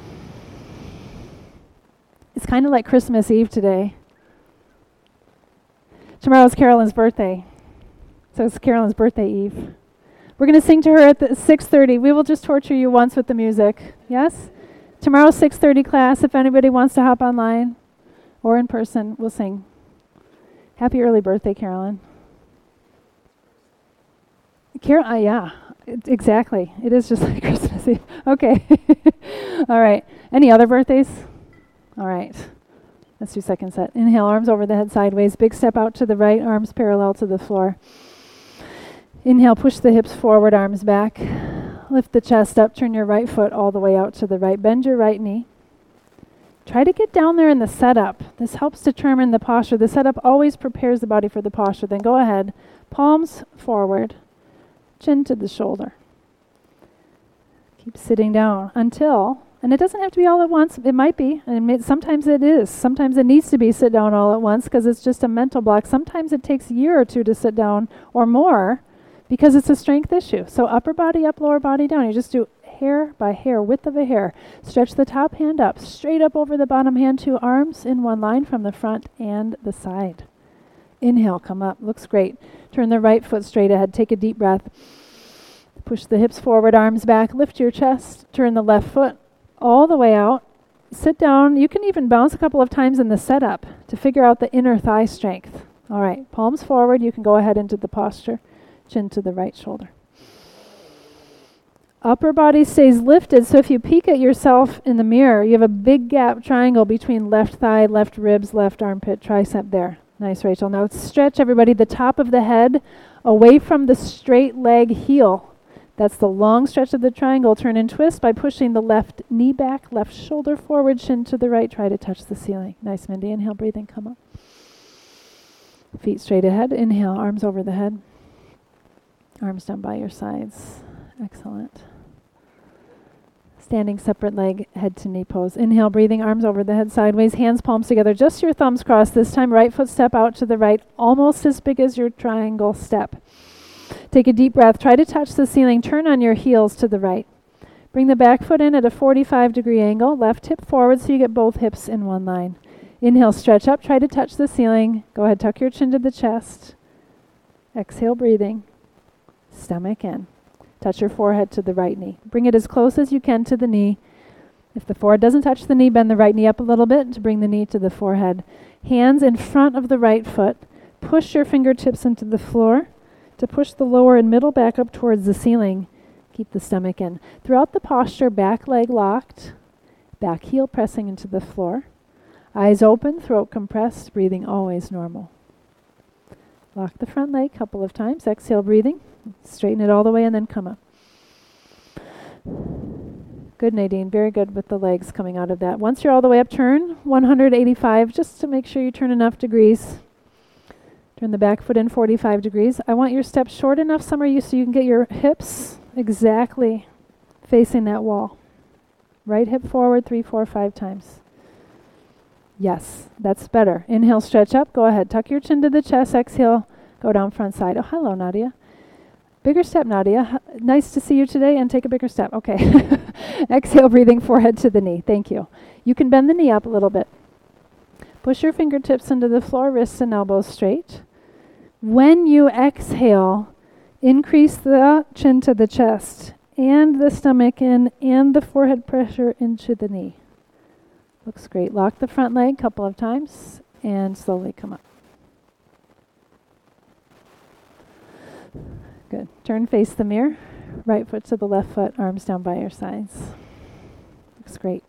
It's kind of like Christmas Eve today. Tomorrow's Carolyn's birthday. So it's Carolyn's birthday eve. We're going to sing to her at the six thirty. We will just torture you once with the music. Yes? Tomorrow's six thirty class. If anybody wants to hop online or in person, we'll sing. Happy early birthday, Carolyn. Carol, uh, yeah, it, exactly. It is just like Christmas Eve. Okay. All right. Any other birthdays? All right. Let's do second set. Inhale, arms over the head sideways. Big step out to the right, arms parallel to the floor. Inhale, push the hips forward, arms back. Lift the chest up, turn your right foot all the way out to the right. Bend your right knee. Try to get down there in the setup. This helps determine the posture. The setup always prepares the body for the posture. Then go ahead. Palms forward, chin to the shoulder. Keep sitting down until, and it doesn't have to be all at once. It might be, and it may, sometimes it is. Sometimes it needs to be sit down all at once because it's just a mental block. Sometimes it takes a year or two to sit down or more because it's a strength issue. So upper body up, lower body down. You just do hair by hair, width of a hair. Stretch the top hand up, straight up over the bottom hand, two arms in one line from the front and the side. Inhale, come up. Looks great. Turn the right foot straight ahead. Take a deep breath. Push the hips forward, arms back. Lift your chest. Turn the left foot all the way out. Sit down. You can even bounce a couple of times in the setup to figure out the inner thigh strength. All right, palms forward. You can go ahead into the posture. Chin to the right shoulder. Upper body stays lifted, so if you peek at yourself in the mirror, you have a big gap triangle between left thigh, left ribs, left armpit, tricep there. Nice, Rachel. Now stretch, everybody, the top of the head away from the straight leg heel. That's the long stretch of the triangle. Turn and twist by pushing the left knee back, left shoulder forward, chin to the right. Try to touch the ceiling. Nice, Mindy. Inhale, breathing, come up. Feet straight ahead. Inhale, arms over the head. Arms down by your sides. Excellent. Standing separate leg, head to knee pose. Inhale, breathing, arms over the head sideways, hands palms together, just your thumbs crossed. This time, right foot step out to the right, almost as big as your triangle step. Take a deep breath. Try to touch the ceiling. Turn on your heels to the right. Bring the back foot in at a forty-five degree angle. Left hip forward so you get both hips in one line. Inhale, stretch up. Try to touch the ceiling. Go ahead, tuck your chin to the chest. Exhale, breathing. Stomach in. Touch your forehead to the right knee. Bring it as close as you can to the knee. If the forehead doesn't touch the knee, bend the right knee up a little bit to bring the knee to the forehead. Hands in front of the right foot. Push your fingertips into the floor to push the lower and middle back up towards the ceiling. Keep the stomach in. Throughout the posture, back leg locked, back heel pressing into the floor. Eyes open, throat compressed, breathing always normal. Lock the front leg a couple of times. Exhale, breathing. Straighten it all the way and then come up. Good, Nadine. Very good with the legs coming out of that. Once you're all the way up, turn one hundred eighty-five just to make sure you turn enough degrees. Turn the back foot in forty-five degrees. I want your steps short enough, some are you, so you can get your hips exactly facing that wall. Right hip forward, three, four, five times. Yes, that's better. Inhale, stretch up. Go ahead. Tuck your chin to the chest. Exhale, go down front side. Oh, hello, Nadia. Bigger step, Nadia. H- nice to see you today, and take a bigger step. Okay. Exhale, breathing forehead to the knee. Thank you. You can bend the knee up a little bit. Push your fingertips into the floor, wrists and elbows straight. When you exhale, increase the chin to the chest and the stomach in and the forehead pressure into the knee. Looks great. Lock the front leg a couple of times and slowly come up. Good. Turn, face the mirror. Right foot to the left foot, arms down by your sides. Looks great.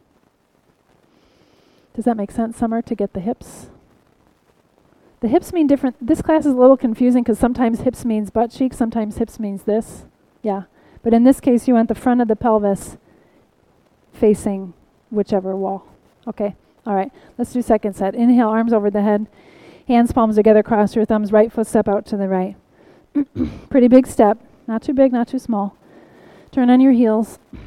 Does that make sense, Summer, to get the hips? The hips mean different. This class is a little confusing because sometimes hips means butt cheek, sometimes hips means this. Yeah. But in this case, you want the front of the pelvis facing whichever wall. Okay. All right. Let's do second set. Inhale, arms over the head. Hands, palms together, cross your thumbs. Right foot step out to the right. Pretty big step. Not too big, not too small. Turn on your heels.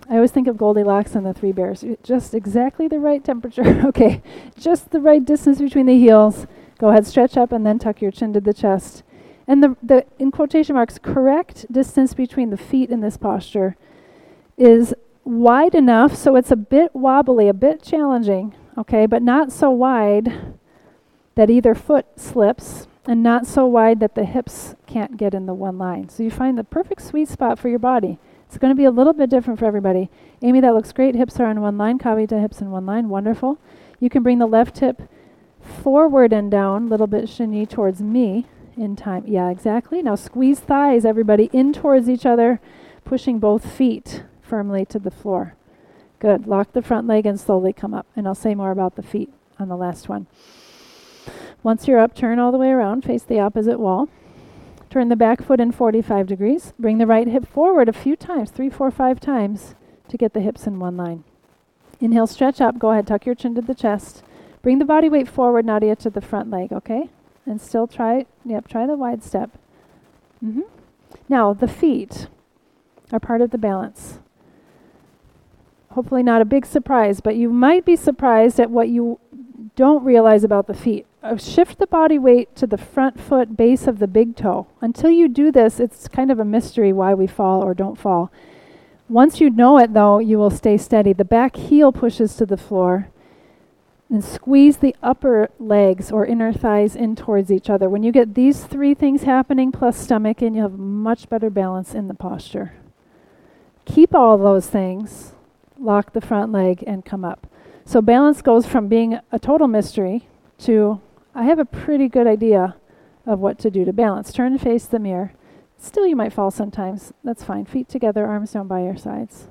I always think of Goldilocks and the Three Bears. Just exactly the right temperature. Okay, just the right distance between the heels. Go ahead, stretch up, and then tuck your chin to the chest. And the, the in quotation marks, correct distance between the feet in this posture is wide enough so it's a bit wobbly, a bit challenging, okay, but not so wide that either foot slips, and not so wide that the hips can't get in the one line. So you find the perfect sweet spot for your body. It's going to be a little bit different for everybody. Amy, that looks great. Hips are on one line. Kavita, hips in one line. Wonderful. You can bring the left hip forward and down, a little bit shinny towards me in time. Yeah, exactly. Now squeeze thighs, everybody, in towards each other, pushing both feet firmly to the floor. Good. Lock the front leg and slowly come up. And I'll say more about the feet on the last one. Once you're up, turn all the way around, face the opposite wall. Turn the back foot in forty-five degrees. Bring the right hip forward a few times, three, four, five times, to get the hips in one line. Inhale, stretch up. Go ahead, tuck your chin to the chest. Bring the body weight forward, Nadia, to the front leg, okay? And still try, yep, try the wide step. Mm-hmm. Now, the feet are part of the balance. Hopefully not a big surprise, but you might be surprised at what you don't realize about the feet. Uh, shift the body weight to the front foot base of the big toe. Until you do this, it's kind of a mystery why we fall or don't fall. Once you know it, though, you will stay steady. The back heel pushes to the floor. And squeeze the upper legs or inner thighs in towards each other. When you get these three things happening plus stomach in, you have much better balance in the posture. Keep all those things. Lock the front leg and come up. So balance goes from being a total mystery to I have a pretty good idea of what to do to balance. Turn and face the mirror. Still, you might fall sometimes. That's fine. Feet together, arms down by your sides.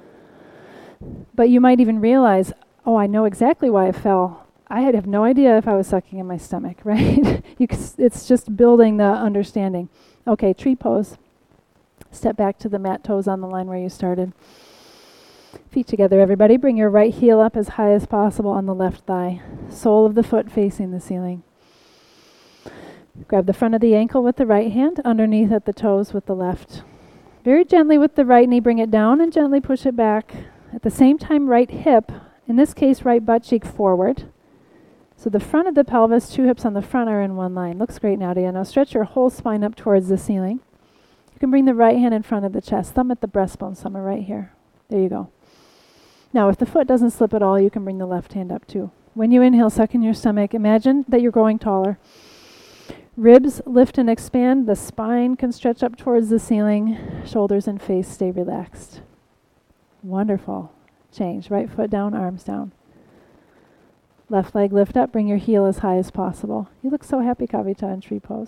But you might even realize, oh, I know exactly why I fell. I had have no idea if I was sucking in my stomach, right? you c- it's just building the understanding. Okay, tree pose. Step back to the mat, toes on the line where you started. Feet together, everybody. Bring your right heel up as high as possible on the left thigh. Sole of the foot facing the ceiling. Grab the front of the ankle with the right hand, underneath at the toes with the left. Very gently with the right knee, bring it down and gently push it back. At the same time, right hip, in this case, right butt cheek forward. So the front of the pelvis, two hips on the front are in one line. Looks great, Nadia. Now stretch your whole spine up towards the ceiling. You can bring the right hand in front of the chest, thumb at the breastbone, somewhere right here. There you go. Now, if the foot doesn't slip at all, you can bring the left hand up too. When you inhale, suck in your stomach. Imagine that you're growing taller. Ribs lift and expand. The spine can stretch up towards the ceiling. Shoulders and face stay relaxed. Wonderful. Change. Right foot down, arms down. Left leg lift up. Bring your heel as high as possible. You look so happy, Kavita, in tree pose.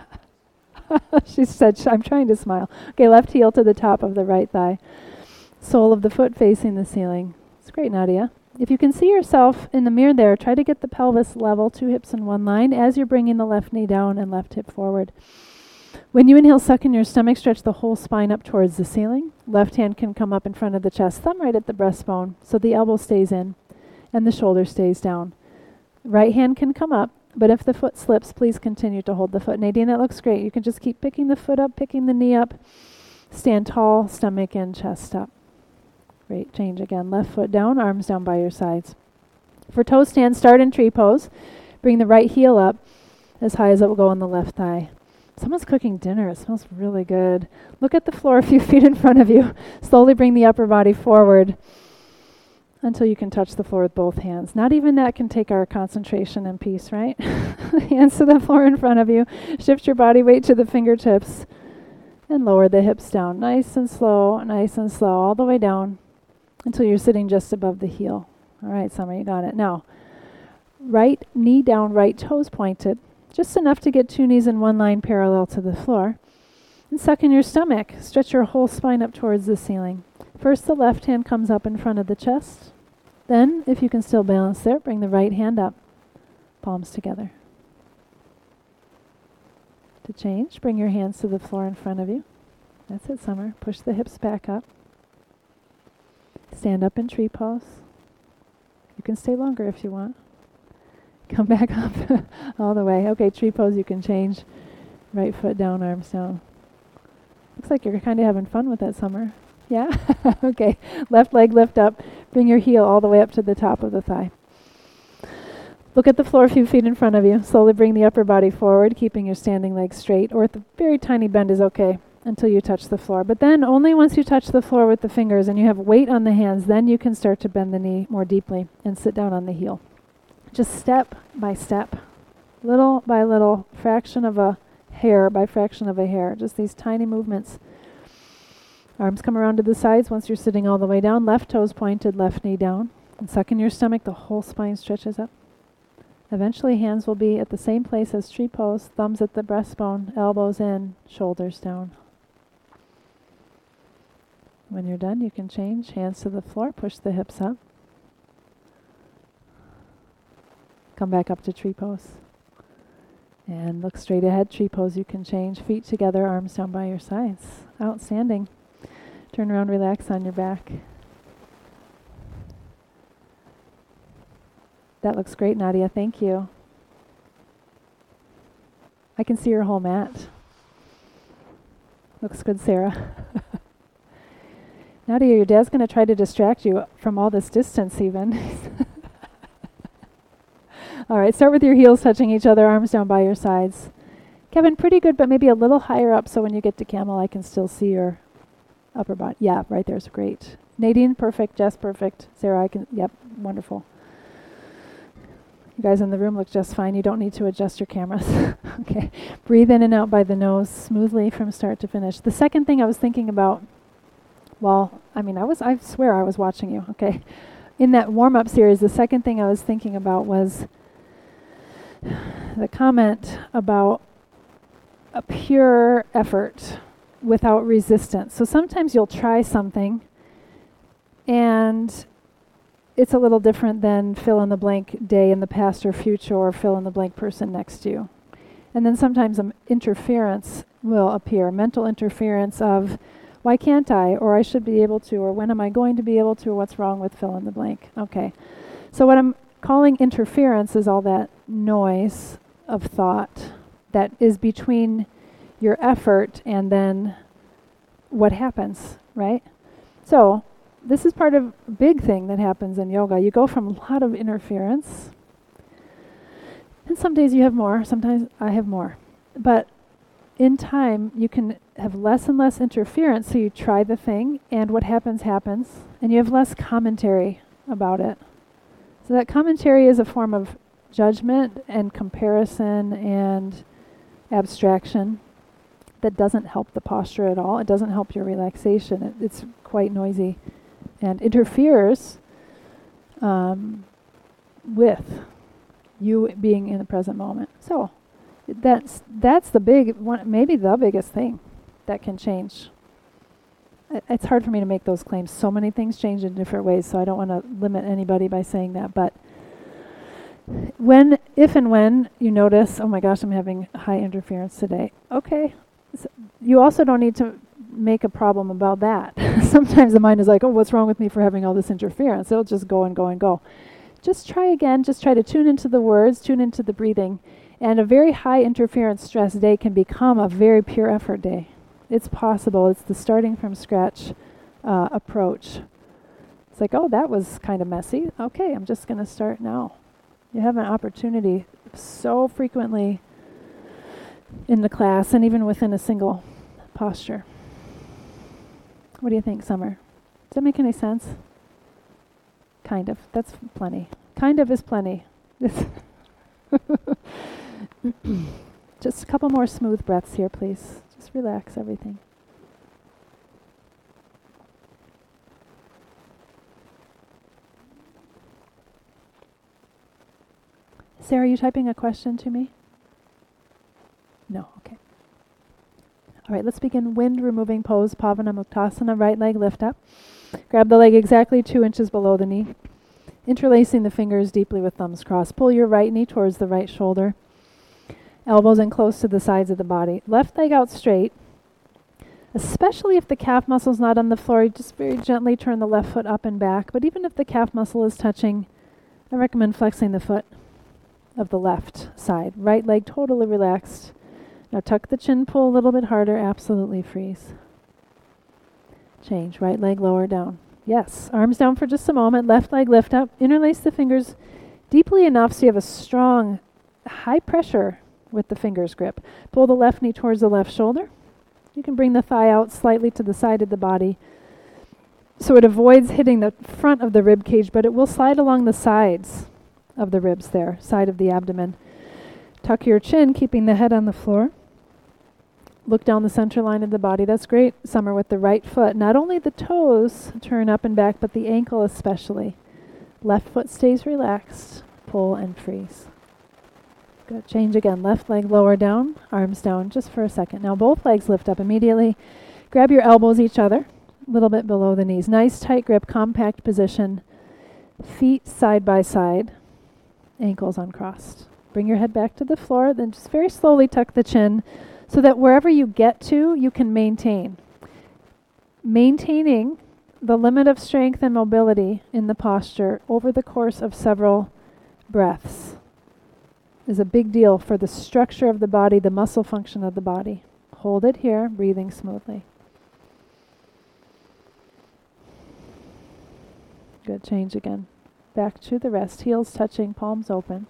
She said, I'm trying to smile. Okay, left heel to the top of the right thigh. Sole of the foot facing the ceiling. It's great, Nadia. If you can see yourself in the mirror there, try to get the pelvis level, two hips in one line, as you're bringing the left knee down and left hip forward. When you inhale, suck in your stomach, stretch the whole spine up towards the ceiling. Left hand can come up in front of the chest, thumb right at the breastbone, so the elbow stays in and the shoulder stays down. Right hand can come up, but if the foot slips, please continue to hold the foot. Nadine, that looks great. You can just keep picking the foot up, picking the knee up. Stand tall, stomach in, chest up. Great. Change again. Left foot down, arms down by your sides. For toe stand, start in tree pose. Bring the right heel up as high as it will go on the left thigh. Someone's cooking dinner. It smells really good. Look at the floor a few feet in front of you. Slowly bring the upper body forward until you can touch the floor with both hands. Not even that can take our concentration and peace, right? Hands to the floor in front of you. Shift your body weight to the fingertips and lower the hips down. Nice and slow, nice and slow, all the way down until you're sitting just above the heel. All right, Summer, you got it. Now, right knee down, right toes pointed, just enough to get two knees in one line parallel to the floor. And suck in your stomach. Stretch your whole spine up towards the ceiling. First, the left hand comes up in front of the chest. Then, if you can still balance there, bring the right hand up, palms together. To change, bring your hands to the floor in front of you. That's it, Summer. Push the hips back up. Stand up in tree pose. You can stay longer if you want. Come back up all the way. Okay, tree pose, you can change. Right foot down, arms down. Looks like you're kind of having fun with that, Summer. Yeah? Okay. Left leg lift up. Bring your heel all the way up to the top of the thigh. Look at the floor a few feet in front of you. Slowly bring the upper body forward, keeping your standing leg straight, or at the very tiny bend is okay until you touch the floor. But then only once you touch the floor with the fingers and you have weight on the hands, then you can start to bend the knee more deeply and sit down on the heel. Just step by step, little by little, fraction of a hair by fraction of a hair, just these tiny movements. Arms come around to the sides once you're sitting all the way down. Left toes pointed, left knee down. And suck in your stomach, the whole spine stretches up. Eventually hands will be at the same place as tree pose, thumbs at the breastbone, elbows in, shoulders down. When you're done, you can change. Hands to the floor, push the hips up. Come back up to tree pose. And look straight ahead, tree pose you can change. Feet together, arms down by your sides. Outstanding. Turn around, relax on your back. That looks great, Nadia. Thank you. I can see your whole mat. Looks good, Sarah. Nadia, your dad's going to try to distract you from all this distance even. All right, start with your heels touching each other, arms down by your sides. Kevin, pretty good, but maybe a little higher up so when you get to camel, I can still see your upper body. Yeah, right there's great. Nadine, perfect. Jess, perfect. Sarah, I can, yep, wonderful. You guys in the room look just fine. You don't need to adjust your cameras. Okay. Breathe in and out by the nose smoothly from start to finish. The second thing I was thinking about, well, I mean, I was, I swear I was watching you, okay. In that warm-up series, the second thing I was thinking about was the comment about a pure effort without resistance. So sometimes you'll try something and it's a little different than fill in the blank day in the past or future or fill in the blank person next to you. And then sometimes um, interference will appear, mental interference of why can't I, or I should be able to, or when am I going to be able to, or what's wrong with fill in the blank. Okay. So what I'm calling interference is all that noise of thought that is between your effort and then what happens, right? So this is part of a big thing that happens in yoga. You go from a lot of interference, and some days you have more, sometimes I have more. But in time, you can have less and less interference, so you try the thing, and what happens, happens, and you have less commentary about it. So that commentary is a form of judgment and comparison and abstraction that doesn't help the posture at all. It doesn't help your relaxation. It, it's quite noisy and interferes um, with you being in the present moment. So that's that's the big one, maybe the biggest thing that can change. I, it's hard for me to make those claims. So many things change in different ways, so I don't want to limit anybody by saying that. But when, if and when you notice, oh my gosh, I'm having high interference today. Okay, so you also don't need to make a problem about that. Sometimes the mind is like, oh, what's wrong with me for having all this interference? It'll just go and go and go. Just try again. Just try to tune into the words, tune into the breathing. And a very high interference stress day can become a very pure effort day. It's possible. It's the starting from scratch uh, approach. It's like, oh, that was kind of messy. Okay, I'm just going to start now. You have an opportunity so frequently in the class and even within a single posture. What do you think, Summer? Does that make any sense? Kind of. That's plenty. Kind of is plenty. Just a couple more smooth breaths here, please. Just relax everything. Sarah, are you typing a question to me? No, okay. All right, let's begin wind removing pose, Pavana Muktasana, right leg lift up. Grab the leg exactly two inches below the knee, interlacing the fingers deeply with thumbs crossed. Pull your right knee towards the right shoulder, elbows in close to the sides of the body. Left leg out straight, especially if the calf muscle's not on the floor, just very gently turn the left foot up and back. But even if the calf muscle is touching, I recommend flexing the foot of the left side. Right leg totally relaxed. Now tuck the chin, pull a little bit harder, absolutely freeze. Change. Right leg lower down. Yes. Arms down for just a moment. Left leg lift up. Interlace the fingers deeply enough so you have a strong, high pressure with the fingers grip. Pull the left knee towards the left shoulder. You can bring the thigh out slightly to the side of the body so it avoids hitting the front of the rib cage, but it will slide along the sides of the ribs there, side of the abdomen. Tuck your chin, keeping the head on the floor. Look down the center line of the body. That's great, Summer, with the right foot. Not only the toes turn up and back, but the ankle especially. Left foot stays relaxed. Pull and freeze. Good. Change again. Left leg lower down, arms down just for a second. Now both legs lift up immediately. Grab your elbows each other, a little bit below the knees. Nice tight grip, compact position. Feet side by side, ankles uncrossed. Bring your head back to the floor, then just very slowly tuck the chin so that wherever you get to, you can maintain. Maintaining the limit of strength and mobility in the posture over the course of several breaths is a big deal for the structure of the body, the muscle function of the body. Hold it here, breathing smoothly. Good. Change again. Back to the rest. Heels touching, palms open.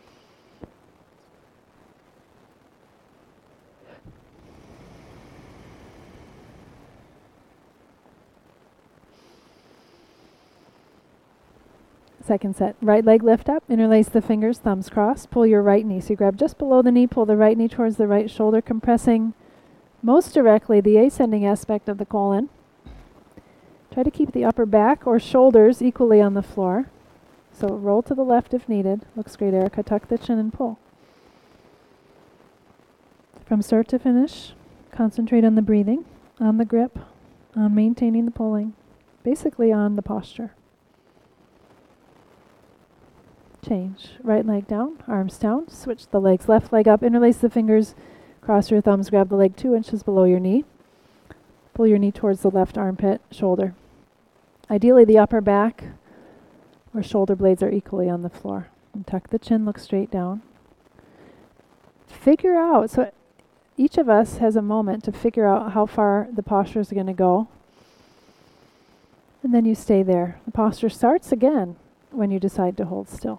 Second set. Right leg lift up. Interlace the fingers, thumbs crossed. Pull your right knee. So you grab just below the knee. Pull the right knee towards the right shoulder, compressing most directly the ascending aspect of the colon. Try to keep the upper back or shoulders equally on the floor. So roll to the left if needed. Looks great, Erica. Tuck the chin and pull. From start to finish, concentrate on the breathing, on the grip, on maintaining the pulling, basically on the posture. Change. Right leg down, arms down. Switch the legs. Left leg up. Interlace the fingers. Cross your thumbs. Grab the leg two inches below your knee. Pull your knee towards the left armpit, shoulder. Ideally, the upper back or shoulder blades are equally on the floor. And tuck the chin, look straight down. Figure out, so each of us has a moment to figure out how far the posture is going to go. And then you stay there. The posture starts again when you decide to hold still.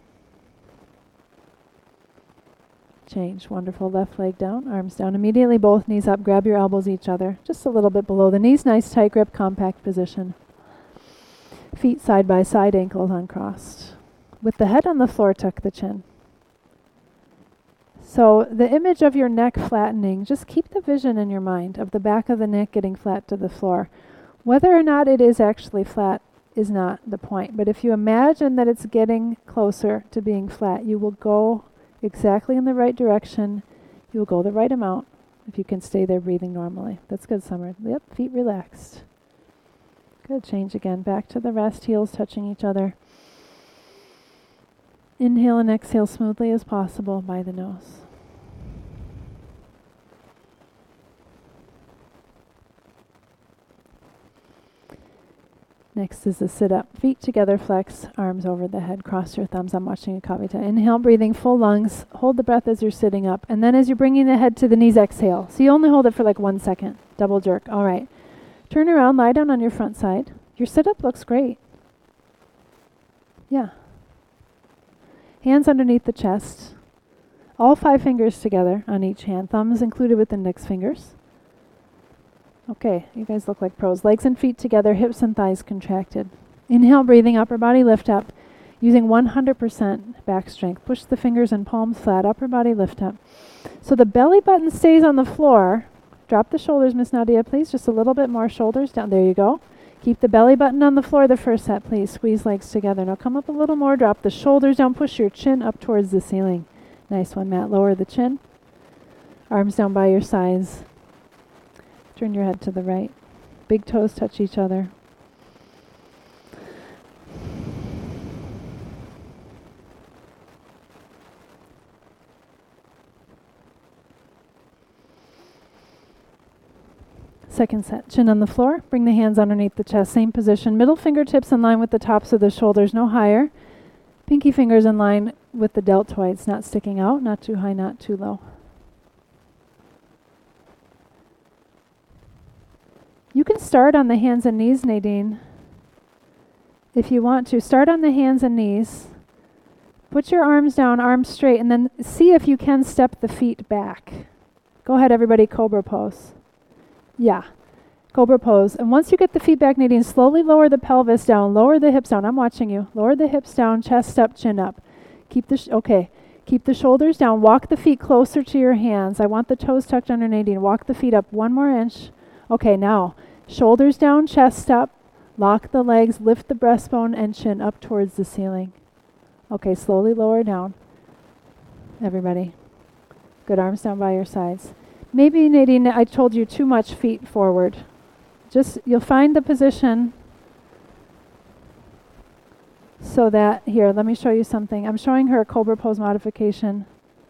Change. Wonderful. Left leg down, arms down. Immediately both knees up. Grab your elbows each other, just a little bit below the knees. Nice tight grip, compact position. Feet side by side, ankles uncrossed. With the head on the floor, tuck the chin. So the image of your neck flattening, just keep the vision in your mind of the back of the neck getting flat to the floor. Whether or not it is actually flat is not the point. But if you imagine that it's getting closer to being flat, you will go exactly in the right direction. You will go the right amount if you can stay there breathing normally. That's good, Summer. Yep, feet relaxed. Good. Change again. Back to the rest, heels touching each other. Inhale and exhale smoothly as possible by the nose. Next is the sit-up. Feet together, flex, arms over the head, cross your thumbs. I'm watching a Kavita. Inhale, breathing full lungs. Hold the breath as you're sitting up. And then as you're bringing the head to the knees, exhale. So you only hold it for like one second. Double jerk. All right. Turn around, lie down on your front side. Your sit-up looks great. Yeah. Hands underneath the chest. All five fingers together on each hand. Thumbs included with index fingers. Okay, you guys look like pros. Legs and feet together, hips and thighs contracted. Inhale, breathing, upper body lift up, using one hundred percent back strength. Push the fingers and palms flat, upper body lift up. So the belly button stays on the floor. Drop the shoulders, Miss Nadia, please. Just a little bit more shoulders down. There you go. Keep the belly button on the floor the first set, please. Squeeze legs together. Now come up a little more. Drop the shoulders down. Push your chin up towards the ceiling. Nice one, Matt. Lower the chin. Arms down by your sides. Turn your head to the right. Big toes touch each other. Second set. Chin on the floor. Bring the hands underneath the chest. Same position. Middle fingertips in line with the tops of the shoulders. No higher. Pinky fingers in line with the deltoids. Not sticking out. Not too high, not too low. You can start on the hands and knees, Nadine, if you want to. Start on the hands and knees. Put your arms down, arms straight, and then see if you can step the feet back. Go ahead, everybody, cobra pose. Yeah, cobra pose. And once you get the feet back, Nadine, slowly lower the pelvis down, lower the hips down. I'm watching you. Lower the hips down, chest up, chin up. Keep the, sh- okay. Keep the shoulders down. Walk the feet closer to your hands. I want the toes tucked under, Nadine. Walk the feet up one more inch. Okay, now, shoulders down, chest up. Lock the legs, lift the breastbone and chin up towards the ceiling. Okay, slowly lower down. Everybody. Good, arms down by your sides. Maybe, Nadine, I told you too much feet forward. Just, you'll find the position so that, here, let me show you something. I'm showing her a cobra pose modification.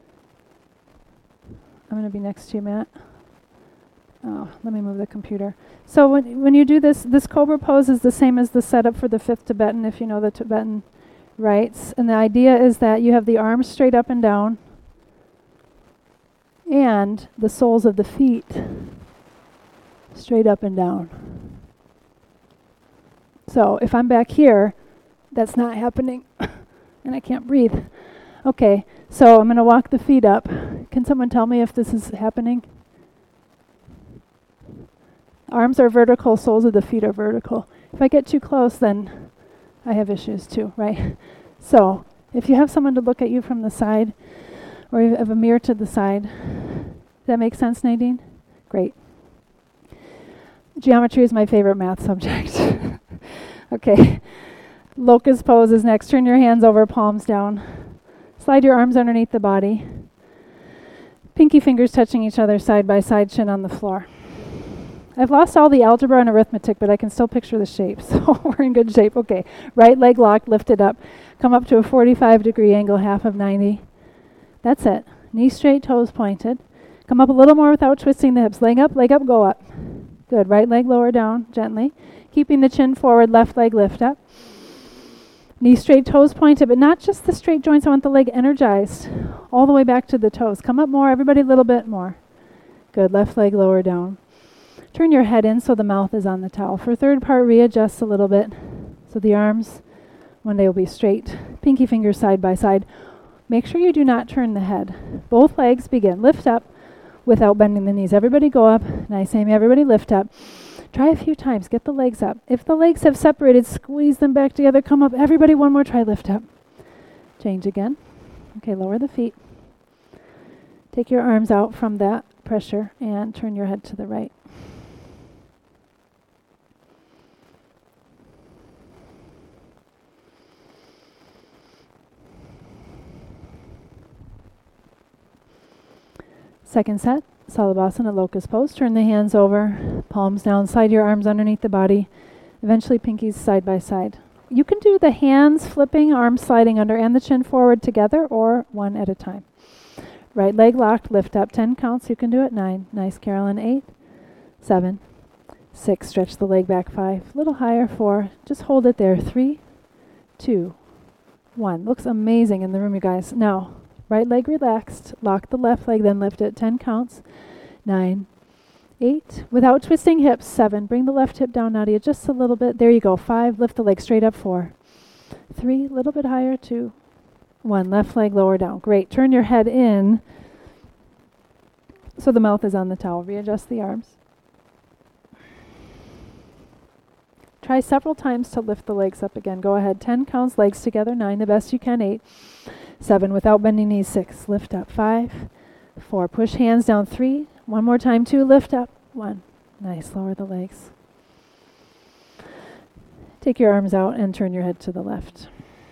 I'm going to be next to you, Matt. Oh, let me move the computer. So when when you do this, this cobra pose is the same as the setup for the fifth Tibetan, if you know the Tibetan rites. And the idea is that you have the arms straight up and down, and the soles of the feet straight up and down. So if I'm back here, that's not happening, and I can't breathe. Okay, so I'm going to walk the feet up. Can someone tell me if this is happening? Arms are vertical, soles of the feet are vertical. If I get too close, then I have issues too, right? So if you have someone to look at you from the side, or you have a mirror to the side, does that make sense, Nadine? Great. Geometry is my favorite math subject. Okay. Locust pose is next. Turn your hands over, palms down. Slide your arms underneath the body. Pinky fingers touching each other side by side, chin on the floor. I've lost all the algebra and arithmetic, but I can still picture the shape, so we're in good shape. Okay, right leg locked, lift it up. Come up to a forty-five degree angle, half of ninety. That's it. Knees straight, toes pointed. Come up a little more without twisting the hips. Leg up, leg up, go up. Good. Right leg lower down gently. Keeping the chin forward, left leg lift up. Knees straight, toes pointed, but not just the straight joints. I want the leg energized all the way back to the toes. Come up more, everybody, a little bit more. Good. Left leg lower down. Turn your head in so the mouth is on the towel. For third part, readjust a little bit. So the arms one day will be straight. Pinky fingers side by side. Make sure you do not turn the head. Both legs begin. Lift up without bending the knees. Everybody go up. Nice, Amy. Everybody lift up. Try a few times. Get the legs up. If the legs have separated, squeeze them back together. Come up. Everybody one more try. Lift up. Change again. Okay, lower the feet. Take your arms out from that pressure and turn your head to the right. Second set, Salabhasana, locust pose. Turn the hands over, palms down, slide your arms underneath the body, eventually pinkies side by side. You can do the hands flipping, arms sliding under, and the chin forward together, or one at a time. Right leg locked, lift up, ten counts. You can do it. Nine. Nice, Carolyn. Eight, seven, six. Stretch the leg back. Five. A little higher. Four. Just hold it there. Three, two, one. Looks amazing in the room, you guys. Now, right leg relaxed. Lock the left leg, then lift it. Ten counts. Nine, eight. Without twisting hips. Seven. Bring the left hip down, Nadia, just a little bit. There you go. Five. Lift the leg straight up. Four, three. A little bit higher. Two, one. Left leg lower down. Great. Turn your head in so the mouth is on the towel. Readjust the arms. Try several times to lift the legs up again. Go ahead. Ten counts. Legs together. Nine. The best you can. Eight. Seven, without bending knees. Six, lift up. Five, four, push hands down. Three, one more time. Two, lift up. One, nice, lower the legs. Take your arms out and turn your head to the left.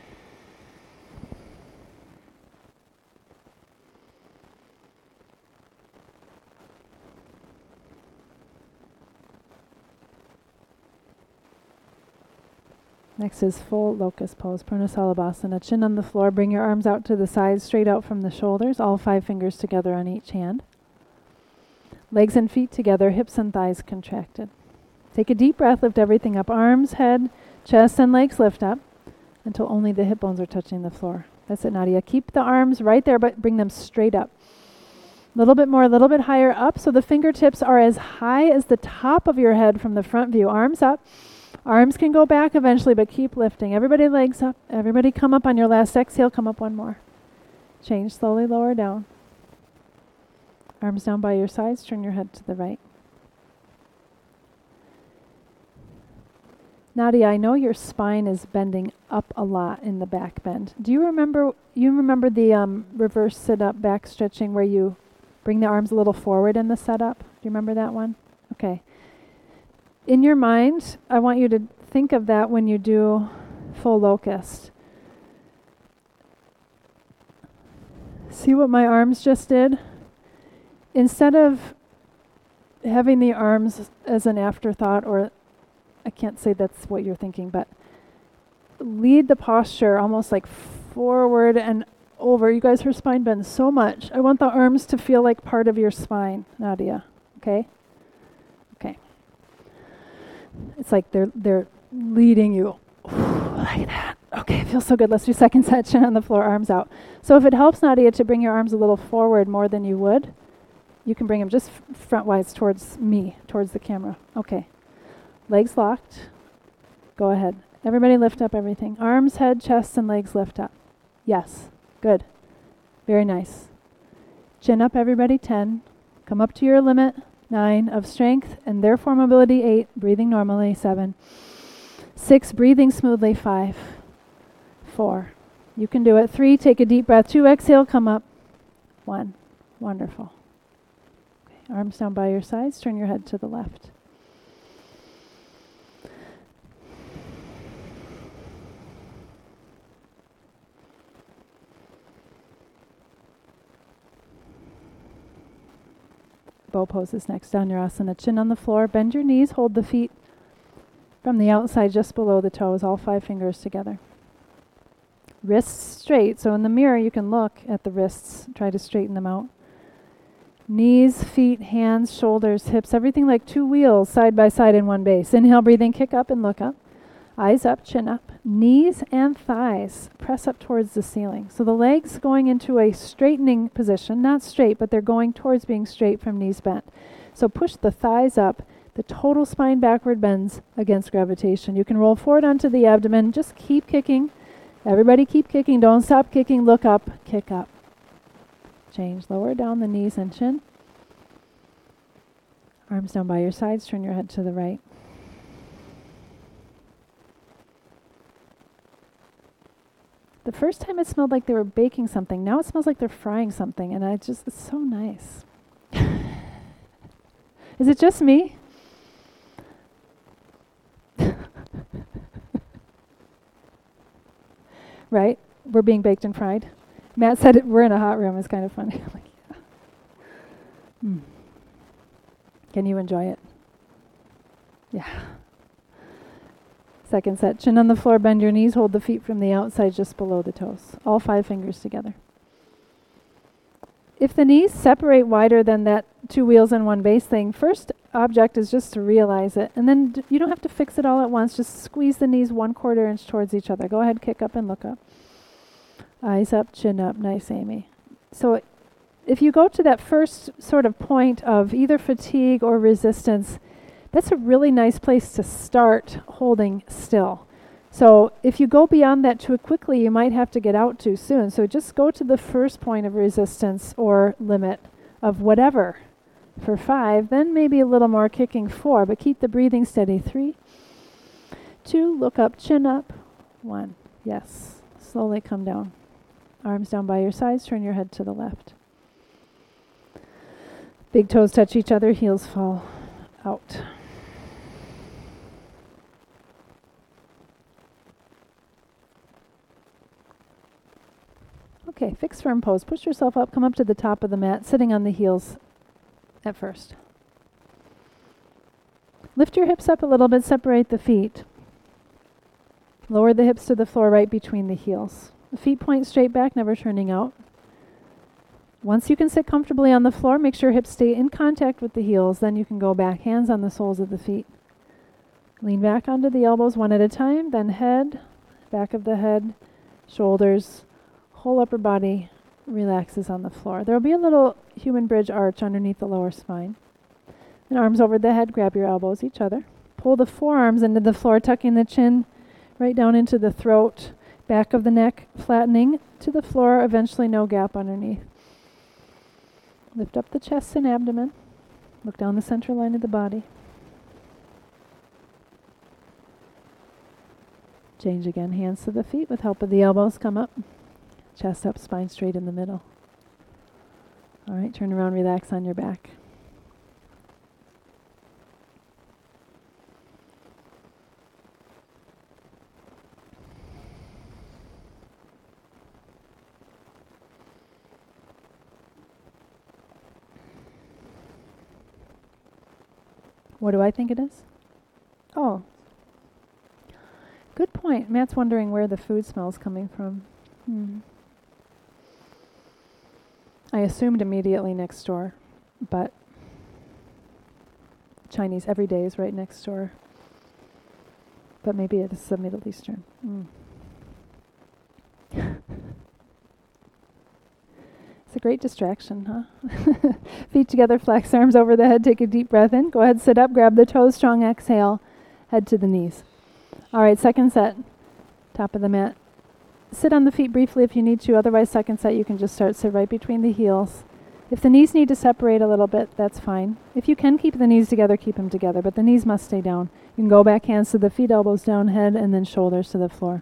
Next is full locust pose, Purna Salabhasana. Chin on the floor, bring your arms out to the sides, straight out from the shoulders, all five fingers together on each hand. Legs and feet together, hips and thighs contracted. Take a deep breath, lift everything up. Arms, head, chest, and legs lift up until only the hip bones are touching the floor. That's it, Nadia. Keep the arms right there, but bring them straight up. A little bit more, a little bit higher up, so the fingertips are as high as the top of your head from the front view. Arms up. Arms can go back eventually, but keep lifting. Everybody legs up. Everybody come up on your last exhale. Come up one more. Change slowly, lower down. Arms down by your sides. Turn your head to the right. Nadia, I know your spine is bending up a lot in the back bend. Do you remember, you remember the um, reverse sit-up back stretching where you bring the arms a little forward in the setup? Do you remember that one? Okay. In your mind, I want you to think of that when you do full locust. See what my arms just did? Instead of having the arms as an afterthought, or I can't say that's what you're thinking, but lead the posture almost like forward and over. You guys, her spine bends so much. I want the arms to feel like part of your spine, Nadia. Okay? Okay. It's like they're they're leading you. Like that. Okay, feels so good. Let's do second set, chin on the floor, arms out. So if it helps, Nadia, to bring your arms a little forward more than you would, you can bring them just f- frontwise towards me, towards the camera. Okay. Legs locked. Go ahead. Everybody lift up everything. Arms, head, chest, and legs lift up. Yes. Good. Very nice. Chin up, everybody, ten. Come up to your limit, nine of strength, and therefore mobility, eight. Breathing normally, seven. Six, breathing smoothly, five. Four. You can do it. Three, take a deep breath. Two, exhale, come up. One. Wonderful. Okay. Arms down by your sides. Turn your head to the left. Bow pose is next. Dhanurasana. Chin on the floor. Bend your knees. Hold the feet from the outside just below the toes. All five fingers together. Wrists straight. So in the mirror you can look at the wrists. Try to straighten them out. Knees, feet, hands, shoulders, hips. Everything like two wheels side by side in one base. Inhale, breathing. Kick up and look up. Eyes up, chin up. Knees and thighs press up towards the ceiling. So the legs going into a straightening position, not straight, but they're going towards being straight from knees bent. So push the thighs up. The total spine backward bends against gravitation. You can roll forward onto the abdomen. Just keep kicking. Everybody keep kicking. Don't stop kicking. Look up. Kick up. Change. Lower down the knees and chin. Arms down by your sides. Turn your head to the right. The first time it smelled like they were baking something. Now it smells like they're frying something, and I just, it's so nice. Is it just me? Right? We're being baked and fried. Matt said it, we're in a hot room. It's kind of funny. I'm like, yeah. Mm. Can you enjoy it? Yeah. Second set, chin on the floor, bend your knees, hold the feet from the outside just below the toes. All five fingers together. If the knees separate wider than that two wheels in one base thing, first object is just to realize it. And then d- you don't have to fix it all at once. Just squeeze the knees one quarter inch towards each other. Go ahead, kick up and look up. Eyes up, chin up. Nice, Amy. So if you go to that first sort of point of either fatigue or resistance, that's a really nice place to start holding still. So if you go beyond that too quickly, you might have to get out too soon. So just go to the first point of resistance or limit of whatever for five, then maybe a little more kicking four, but keep the breathing steady. Three, two, look up, chin up. One, yes. Slowly come down. Arms down by your sides, turn your head to the left. Big toes touch each other, heels fall out. Okay, fixed firm pose. Push yourself up, come up to the top of the mat, sitting on the heels at first. Lift your hips up a little bit, separate the feet. Lower the hips to the floor right between the heels. The feet point straight back, never turning out. Once you can sit comfortably on the floor, make sure hips stay in contact with the heels. Then you can go back, hands on the soles of the feet. Lean back onto the elbows one at a time, then head, back of the head, shoulders, whole upper body, relaxes on the floor. There will be a little human bridge arch underneath the lower spine. And arms over the head, grab your elbows each other. Pull the forearms into the floor, tucking the chin right down into the throat, back of the neck, flattening to the floor, eventually no gap underneath. Lift up the chest and abdomen. Look down the central line of the body. Change again, hands to the feet with help of the elbows. Come up, chest up, spine straight in the middle. All right, turn around, relax on your back. What do I think it is? Oh, good point. Matt's wondering where the food smell's coming from. Hmm. I assumed immediately next door, but Chinese every day is right next door. But maybe it's a Middle Eastern. Mm. It's a great distraction, huh? Feet together, flex arms over the head, take a deep breath in. Go ahead, sit up, grab the toes, strong exhale, head to the knees. All right, second set, top of the mat. Sit on the feet briefly if you need to, otherwise second set you can just start, sit right between the heels. If the knees need to separate a little bit, that's fine. If you can keep the knees together, keep them together, but the knees must stay down. You can go back, hands to the feet, elbows down, head, and then shoulders to the floor.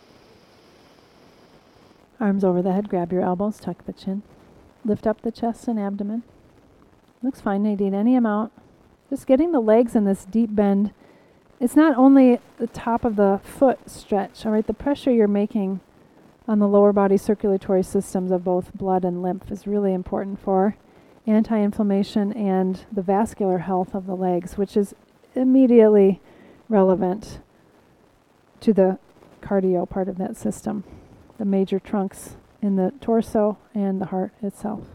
Arms over the head, grab your elbows, tuck the chin. Lift up the chest and abdomen. Looks fine, Nadine, any amount. Just getting the legs in this deep bend. It's not only the top of the foot stretch, all right? The pressure you're making on the lower body circulatory systems of both blood and lymph is really important for anti-inflammation and the vascular health of the legs, which is immediately relevant to the cardio part of that system, the major trunks in the torso and the heart itself.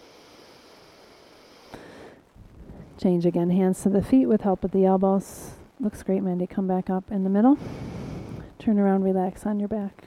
Change again, hands to the feet with help of the elbows. Looks great, Mandy. Come back up in the middle. Turn around, relax on your back.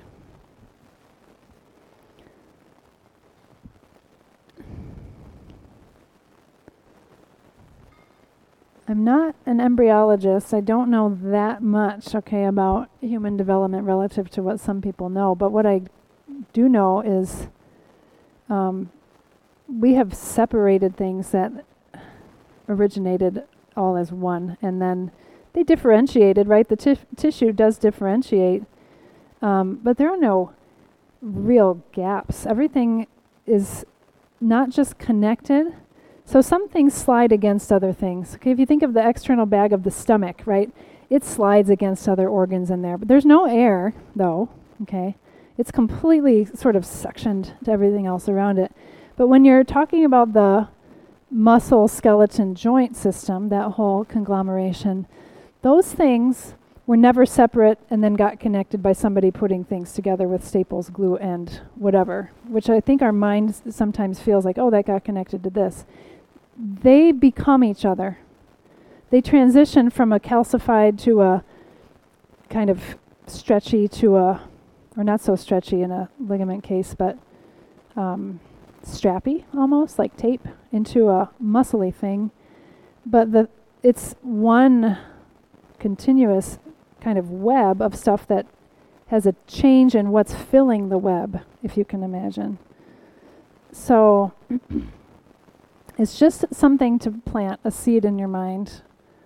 I'm not an embryologist. I don't know that much, okay, about human development relative to what some people know. But what I do know is um, we have separated things that originated all as one, and then they differentiated, right? The tif- tissue does differentiate, um, but there are no real gaps. Everything is not just connected. So some things slide against other things. Okay, if you think of the external bag of the stomach, right? It slides against other organs in there, but there's no air, though, okay? It's completely sort of suctioned to everything else around it. But when you're talking about the muscle skeleton joint system, that whole conglomeration, those things were never separate and then got connected by somebody putting things together with staples, glue, and whatever, which I think our mind s- sometimes feels like, oh, that got connected to this. They become each other. They transition from a calcified to a kind of stretchy to a, or not so stretchy in a ligament case, but um, strappy almost, like tape, into a muscly thing. But the it's one continuous kind of web of stuff that has a change in what's filling the web, if you can imagine. So it's just something to plant a seed in your mind.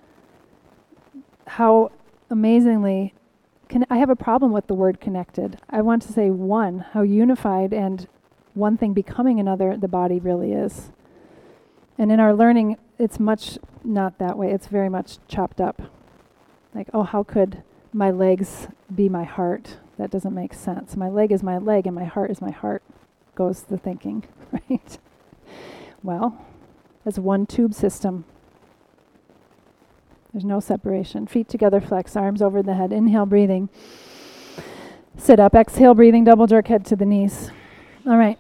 How amazingly, con- I have a problem with the word connected. I want to say one, how unified and one thing becoming another the body really is. And in our learning, it's much not that way. It's very much chopped up. Like, oh, how could my legs be my heart? That doesn't make sense. My leg is my leg and my heart is my heart, goes the thinking, right? Well, that's one tube system. There's no separation. Feet together, flex, arms over the head. Inhale, breathing. Sit up, exhale, breathing, double jerk head to the knees. All right.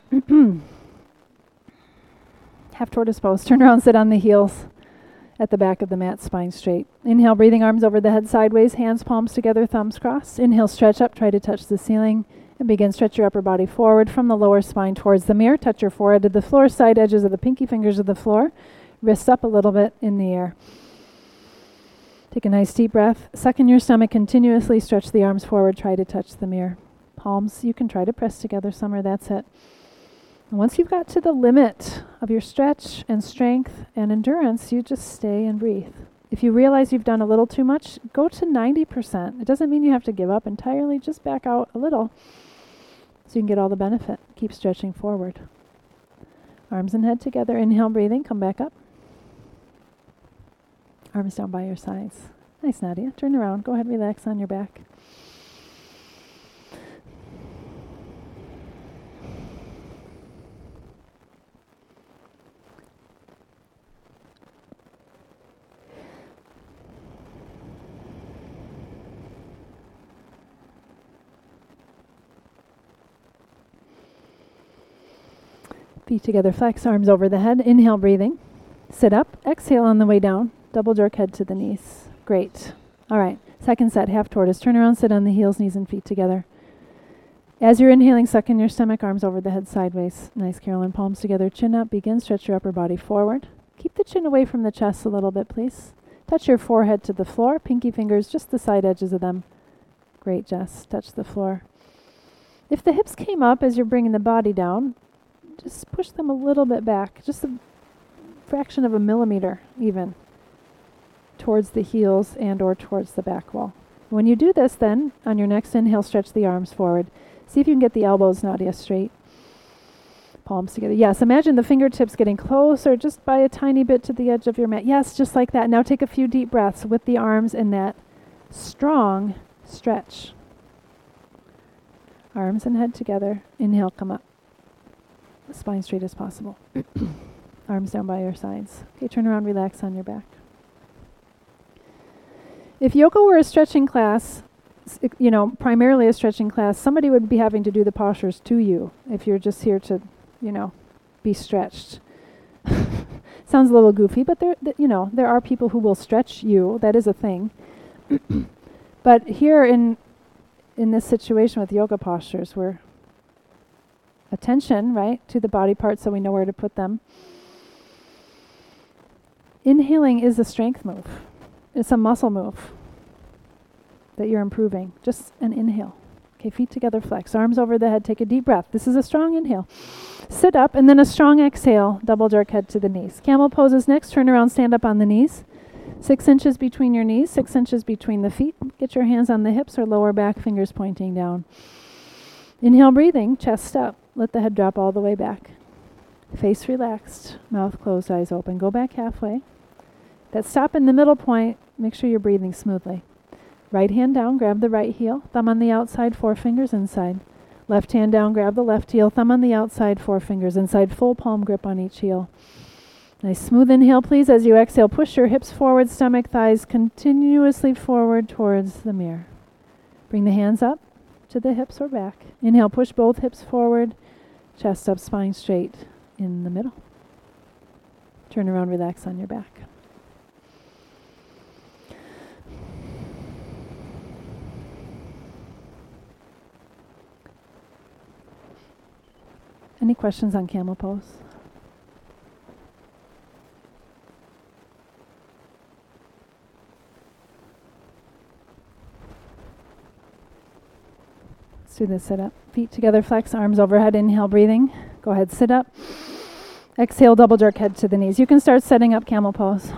Half tortoise pose. Turn around, sit on the heels at the back of the mat, spine straight. Inhale, breathing, arms over the head sideways, hands palms together, thumbs crossed. Inhale, stretch up, try to touch the ceiling. And begin, stretch your upper body forward from the lower spine towards the mirror. Touch your forehead to the floor, side edges of the pinky fingers of the floor. Wrists up a little bit in the air. Take a nice deep breath. Suck in your stomach continuously. Stretch the arms forward. Try to touch the mirror. Palms, you can try to press together somewhere. That's it. And once you've got to the limit of your stretch and strength and endurance, you just stay and breathe. If you realize you've done a little too much, go to ninety percent. It doesn't mean you have to give up entirely. Just back out a little so you can get all the benefit. Keep stretching forward. Arms and head together. Inhale, breathing. Come back up. Arms down by your sides. Nice, Nadia. Turn around. Go ahead, relax on your back. Feet together, flex, arms over the head. Inhale, breathing. Sit up. Exhale on the way down. Double jerk head to the knees. Great. All right. Second set, half tortoise. Turn around, sit on the heels, knees and feet together. As you're inhaling, suck in your stomach, arms over the head sideways. Nice, Carolyn. Palms together, chin up. Begin, stretch your upper body forward. Keep the chin away from the chest a little bit, please. Touch your forehead to the floor. Pinky fingers, just the side edges of them. Great, Jess. Touch the floor. If the hips came up as you're bringing the body down, just push them a little bit back, just a fraction of a millimeter even, towards the heels and or towards the back wall. When you do this, then, on your next inhale, stretch the arms forward. See if you can get the elbows, Nadia, straight. Palms together. Yes, imagine the fingertips getting closer just by a tiny bit to the edge of your mat. Yes, just like that. Now take a few deep breaths with the arms in that strong stretch. Arms and head together. Inhale, come up. Spine straight as possible. Arms down by your sides. Okay, turn around, relax on your back. If yoga were a stretching class, you know, primarily a stretching class, somebody would be having to do the postures to you if you're just here to, you know, be stretched. Sounds a little goofy, but there, th- you know, there are people who will stretch you. That is a thing. But here in in this situation with yoga postures, we're attention, right, to the body parts so we know where to put them. Inhaling is a strength move. It's a muscle move that you're improving. Just an inhale. Okay, feet together, flex. Arms over the head. Take a deep breath. This is a strong inhale. Sit up, and then a strong exhale. Double jerk head to the knees. Camel pose is next. Turn around, stand up on the knees. Six inches between your knees, six inches between the feet. Get your hands on the hips or lower back, fingers pointing down. Inhale, breathing, chest up. Let the head drop all the way back. Face relaxed, mouth closed, eyes open. Go back halfway. That stop in the middle point, make sure you're breathing smoothly. Right hand down, grab the right heel. Thumb on the outside, four fingers inside. Left hand down, grab the left heel. Thumb on the outside, four fingers inside. Full palm grip on each heel. Nice smooth inhale, please. As you exhale, push your hips forward, stomach, thighs continuously forward towards the mirror. Bring the hands up to the hips or back. Inhale, push both hips forward, chest up, spine straight in the middle. Turn around, relax on your back. Any questions on camel pose? Let's do the sit up. Feet together, flex, arms overhead. Inhale, breathing. Go ahead, sit up. Exhale, double jerk head to the knees. You can start setting up camel pose.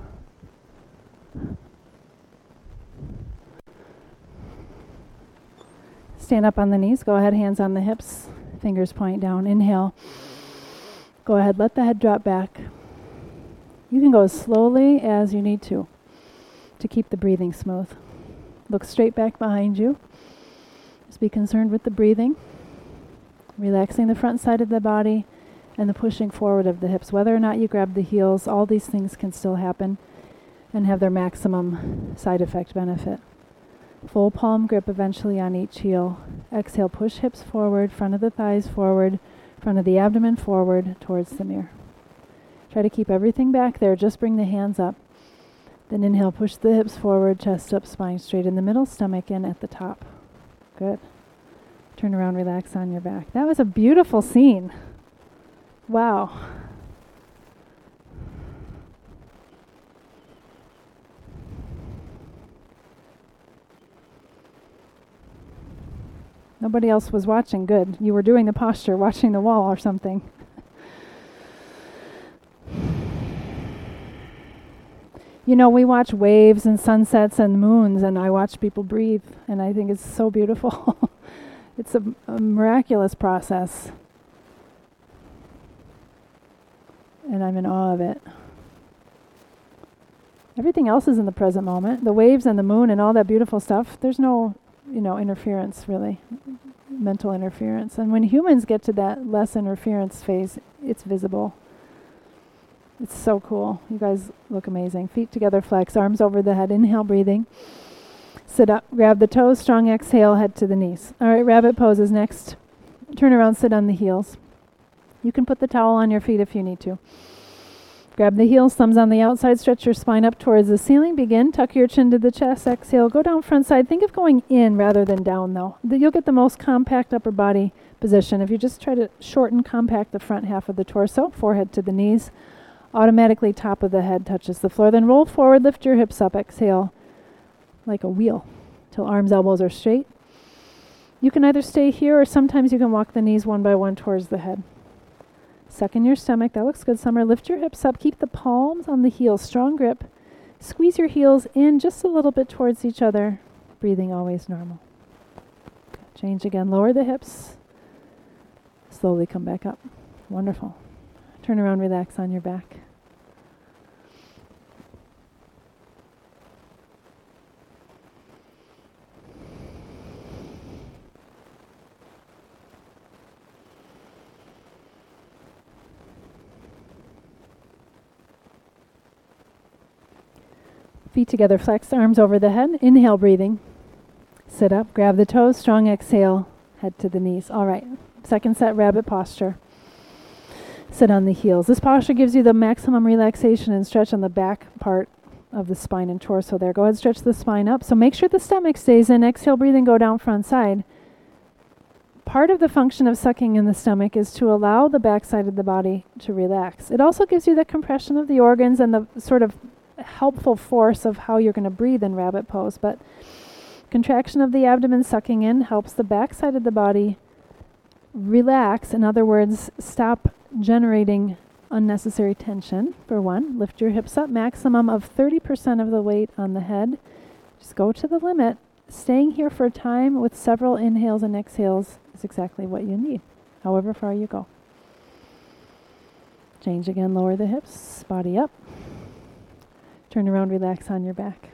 Stand up on the knees. Go ahead, hands on the hips. Fingers point down. Inhale. Go ahead, let the head drop back. You can go as slowly as you need to to keep the breathing smooth. Look straight back behind you. Just be concerned with the breathing. Relaxing the front side of the body and the pushing forward of the hips. Whether or not you grab the heels, all these things can still happen and have their maximum side effect benefit. Full palm grip eventually on each heel. Exhale, push hips forward, front of the thighs forward, front of the abdomen forward towards the mirror. Try to keep everything back there. Just bring the hands up. Then inhale, push the hips forward, chest up, spine straight in the middle, stomach in at the top. Good. Turn around, relax on your back. That was a beautiful scene. Wow. Nobody else was watching. Good. You were doing the posture, watching the wall or something. You know, we watch waves and sunsets and moons, and I watch people breathe, and I think it's so beautiful. It's a, a miraculous process. And I'm in awe of it. Everything else is in the present moment. The waves and the moon and all that beautiful stuff, there's no, you know, interference really, mental interference. And when humans get to that less interference phase, it's visible. It's so cool. You guys look amazing. Feet together, flex, arms over the head. Inhale, breathing. Sit up, grab the toes, strong exhale, head to the knees. All right, rabbit pose is next. Turn around, sit on the heels. You can put the towel on your feet if you need to. Grab the heels, thumbs on the outside, stretch your spine up towards the ceiling. Begin, tuck your chin to the chest, exhale, go down front side. Think of going in rather than down though. You'll get the most compact upper body position if you just try to shorten, compact the front half of the torso, forehead to the knees. Automatically top of the head touches the floor. Then roll forward, lift your hips up, exhale like a wheel till arms, elbows are straight. You can either stay here or sometimes you can walk the knees one by one towards the head. Suck in your stomach. That looks good, Summer. Lift your hips up. Keep the palms on the heels. Strong grip. Squeeze your heels in just a little bit towards each other. Breathing always normal. Change again. Lower the hips. Slowly come back up. Wonderful. Turn around, relax on your back. Feet together, flex, arms over the head. Inhale, breathing. Sit up, grab the toes, strong exhale, head to the knees. All right, second set, rabbit posture. Sit on the heels. This posture gives you the maximum relaxation and stretch on the back part of the spine and torso there. Go ahead, stretch the spine up. So make sure the stomach stays in. Exhale, breathing, go down front side. Part of the function of sucking in the stomach is to allow the back side of the body to relax. It also gives you the compression of the organs and the sort of helpful force of how you're going to breathe in rabbit pose. But contraction of the abdomen, sucking in, helps the back side of the body relax. In other words, stop generating unnecessary tension, for one. Lift your hips up, maximum of thirty percent of the weight on the head. Just go to the limit. Staying here for a time with several inhales and exhales is exactly what you need, however far you go. Change again, lower the hips, body up. Turn around, relax on your back.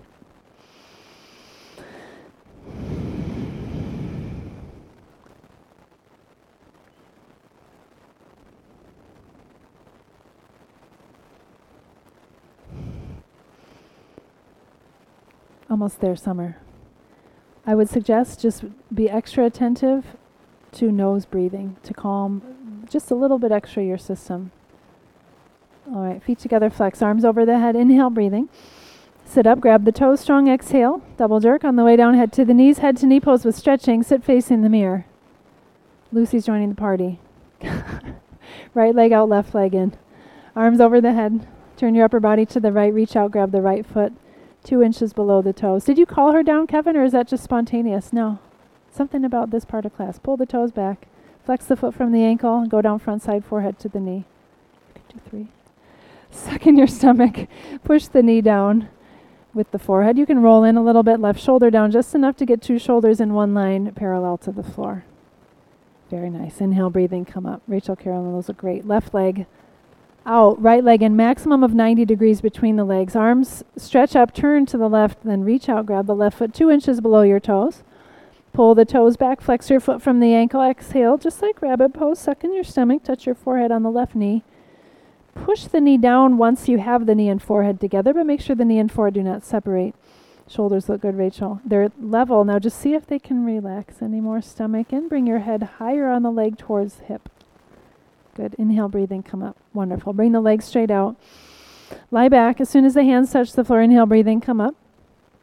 Almost there, Summer. I would suggest just be extra attentive to nose breathing to calm just a little bit extra your system. All right, feet together, flex, arms over the head. Inhale, breathing. Sit up, grab the toes, strong exhale. Double jerk on the way down, head to the knees, head to knee pose with stretching. Sit facing the mirror. Lucy's joining the party. Right leg out, left leg in. Arms over the head. Turn your upper body to the right. Reach out, grab the right foot two inches below the toes. Did you call her down, Kevin, or is that just spontaneous? No. Something about this part of class. Pull the toes back. Flex the foot from the ankle and go down front side, forehead to the knee. You can do three. Suck in your stomach. Push the knee down with the forehead. You can roll in a little bit, left shoulder down, just enough to get two shoulders in one line parallel to the floor. Very nice. Inhale, breathing, come up. Rachel, Carolyn, those look great. Left leg out, right leg in, maximum of ninety degrees between the legs. Arms stretch up, turn to the left, then reach out, grab the left foot two inches below your toes. Pull the toes back, flex your foot from the ankle, exhale, just like rabbit pose. Suck in your stomach, touch your forehead on the left knee. Push the knee down once you have the knee and forehead together, but make sure the knee and forehead do not separate. Shoulders look good, Rachel. They're level. Now just see if they can relax any more. Stomach in. Bring your head higher on the leg towards the hip. Good. Inhale, breathing, come up. Wonderful. Bring the legs straight out. Lie back. As soon as the hands touch the floor, inhale, breathing, come up.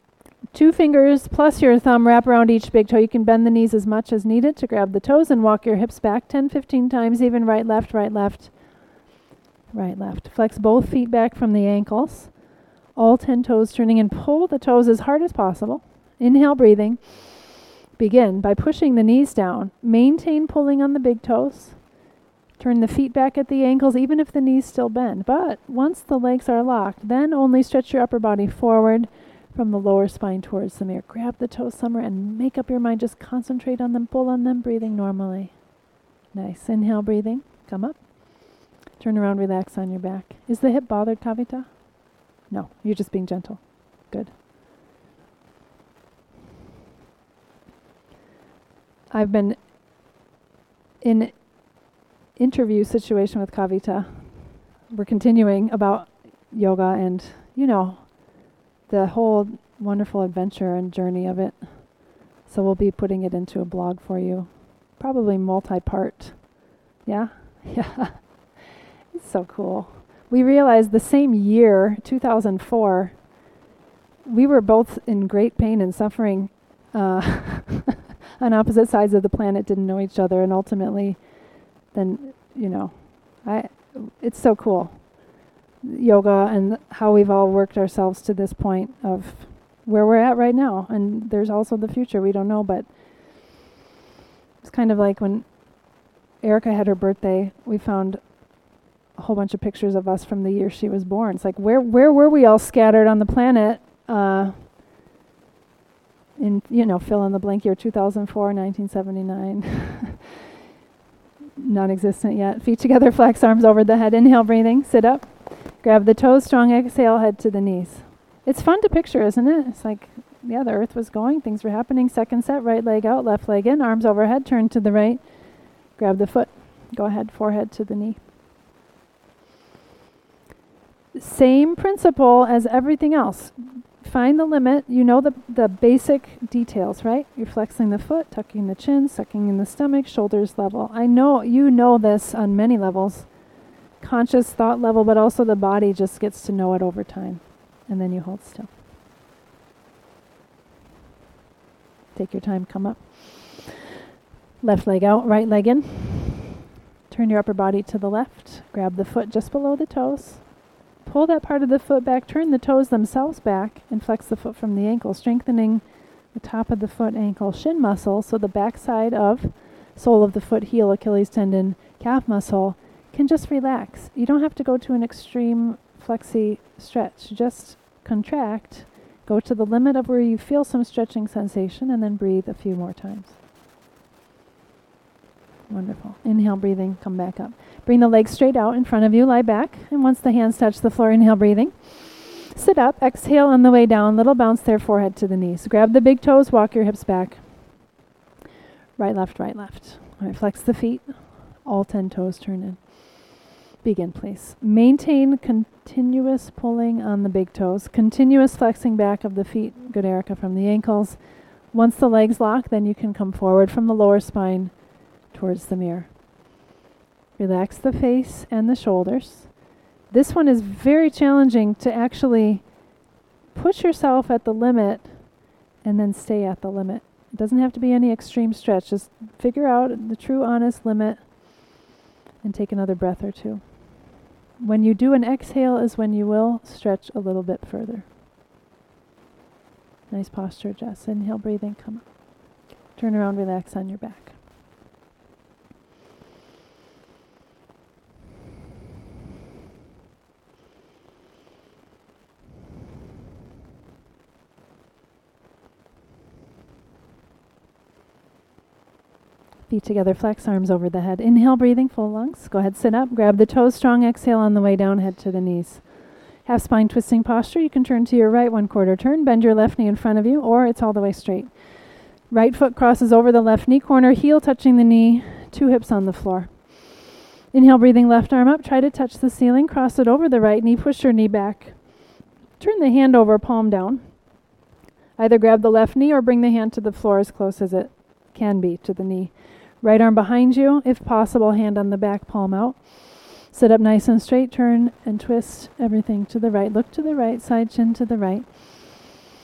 Two fingers plus your thumb wrap around each big toe. You can bend the knees as much as needed to grab the toes and walk your hips back ten, fifteen times, even right, left, right, left, right, left. Flex both feet back from the ankles. All ten toes turning, and pull the toes as hard as possible. Inhale, breathing. Begin by pushing the knees down. Maintain pulling on the big toes. Turn the feet back at the ankles, even if the knees still bend. But once the legs are locked, then only stretch your upper body forward from the lower spine towards the mirror. Grab the toes somewhere and make up your mind. Just concentrate on them, pull on them, breathing normally. Nice. Inhale, breathing. Come up. Turn around, relax on your back. Is the hip bothered, Kavita? No, you're just being gentle. Good. I've been in interview situation with Kavita. We're continuing about yoga and, you know, the whole wonderful adventure and journey of it. So we'll be putting it into a blog for you. Probably multi-part. Yeah? Yeah. It's so cool. We realized the same year, two thousand four, we were both in great pain and suffering uh, on opposite sides of the planet, didn't know each other, and ultimately then, you know, I. it's so cool. Yoga and how we've all worked ourselves to this point of where we're at right now. And there's also the future, we don't know, but it's kind of like when Erica had her birthday, we found a whole bunch of pictures of us from the year she was born. It's like, where where were we all scattered on the planet uh, in, you know, fill in the blank year, two thousand four, nineteen seventy-nine. Non-existent yet. Feet together, flex arms over the head. Inhale, breathing, sit up. Grab the toes, strong exhale, head to the knees. It's fun to picture, isn't it? It's like, yeah, the earth was going, things were happening. Second set, right leg out, left leg in, arms overhead, turn to the right. Grab the foot. Go ahead, forehead to the knee. Same principle as everything else. Find the limit. You know the, the basic details, right? You're flexing the foot, tucking the chin, sucking in the stomach, shoulders level. I know you know this on many levels. Conscious thought level, but also the body just gets to know it over time. And then you hold still. Take your time, come up. Left leg out, right leg in. Turn your upper body to the left. Grab the foot just below the toes. Pull that part of the foot back, turn the toes themselves back, and flex the foot from the ankle, strengthening the top of the foot, ankle, shin muscle, so the back side of sole of the foot, heel, Achilles tendon, calf muscle can just relax. You don't have to go to an extreme flexi stretch. Just contract, go to the limit of where you feel some stretching sensation, and then breathe a few more times. Wonderful. Inhale, breathing, come back up. Bring the legs straight out in front of you, lie back, and once the hands touch the floor, inhale, breathing. Sit up, exhale on the way down, little bounce there, forehead to the knees. Grab the big toes, walk your hips back. Right, left, right, left. All right, flex the feet, all ten toes turn in. Begin, please. Maintain continuous pulling on the big toes, continuous flexing back of the feet, good Erica, from the ankles. Once the legs lock, then you can come forward from the lower spine towards the mirror. Relax the face and the shoulders. This one is very challenging to actually push yourself at the limit and then stay at the limit. It doesn't have to be any extreme stretch. Just figure out the true, honest limit and take another breath or two. When you do an exhale is when you will stretch a little bit further. Nice posture, Jess. Inhale, breathing, come up. Turn around, relax on your back. Feet together, flex arms over the head. Inhale, breathing, full lungs. Go ahead, sit up. Grab the toes, strong exhale on the way down, head to the knees. Half spine twisting posture. You can turn to your right, one quarter turn. Bend your left knee in front of you, or it's all the way straight. Right foot crosses over the left knee corner, heel touching the knee, two hips on the floor. Inhale, breathing, left arm up. Try to touch the ceiling. Cross it over the right knee. Push your knee back. Turn the hand over, palm down. Either grab the left knee or bring the hand to the floor as close as it can be to the knee. Right arm behind you, if possible, hand on the back, palm out. Sit up nice and straight, turn and twist everything to the right. Look to the right, side chin to the right.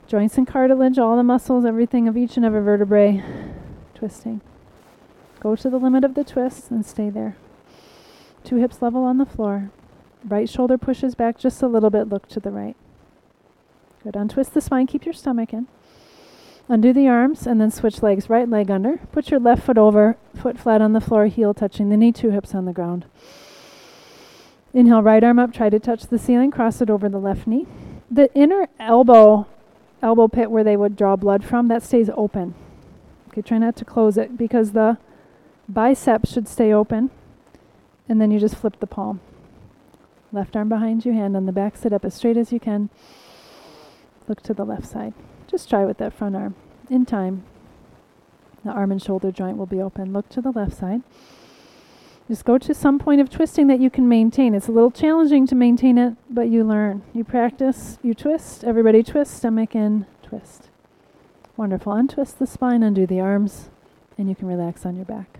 Joints and cartilage, all the muscles, everything of each and every vertebrae, twisting. Go to the limit of the twist and stay there. Two hips level on the floor. Right shoulder pushes back just a little bit. Look to the right. Good. Untwist the spine. Keep your stomach in. Undo the arms and then switch legs. Right leg under. Put your left foot over, foot flat on the floor, heel touching the knee, two hips on the ground. Inhale, right arm up. Try to touch the ceiling. Cross it over the left knee. The inner elbow, elbow pit where they would draw blood from, that stays open. Okay, try not to close it because the bicep should stay open. And then you just flip the palm. Left arm behind you, hand on the back. Sit up as straight as you can. Look to the left side. Just try with that front arm. In time, the arm and shoulder joint will be open. Look to the left side. Just go to some point of twisting that you can maintain. It's a little challenging to maintain it, but you learn. You practice, you twist. Everybody twist, stomach in, twist. Wonderful. Untwist the spine, undo the arms, and you can relax on your back.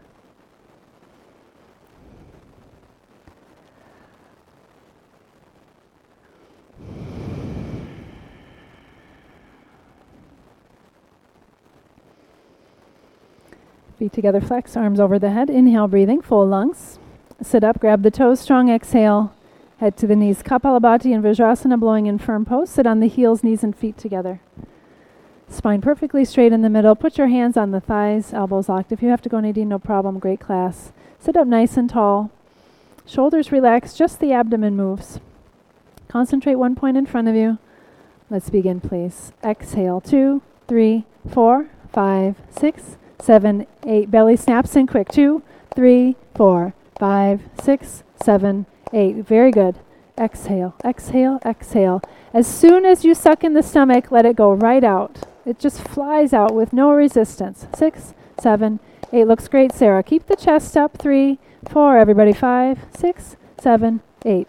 Feet together, flex, arms over the head. Inhale, breathing, full lungs. Sit up, grab the toes, strong exhale. Head to the knees. Kapalabhati and Vajrasana, blowing in firm pose. Sit on the heels, knees and feet together. Spine perfectly straight in the middle. Put your hands on the thighs, elbows locked. If you have to go, Nadine, no problem. Great class. Sit up nice and tall. Shoulders relaxed, just the abdomen moves. Concentrate one point in front of you. Let's begin, please. Exhale, two, three, four, five, six, seven, eight. Belly snaps in quick. Two, three, four, five, six, seven, eight. Very good. Exhale, exhale, exhale. As soon as you suck in the stomach, let it go right out. It just flies out with no resistance. Six, seven, eight. Looks great, Sarah. Keep the chest up. Three, four. Everybody. Five, six, seven, eight.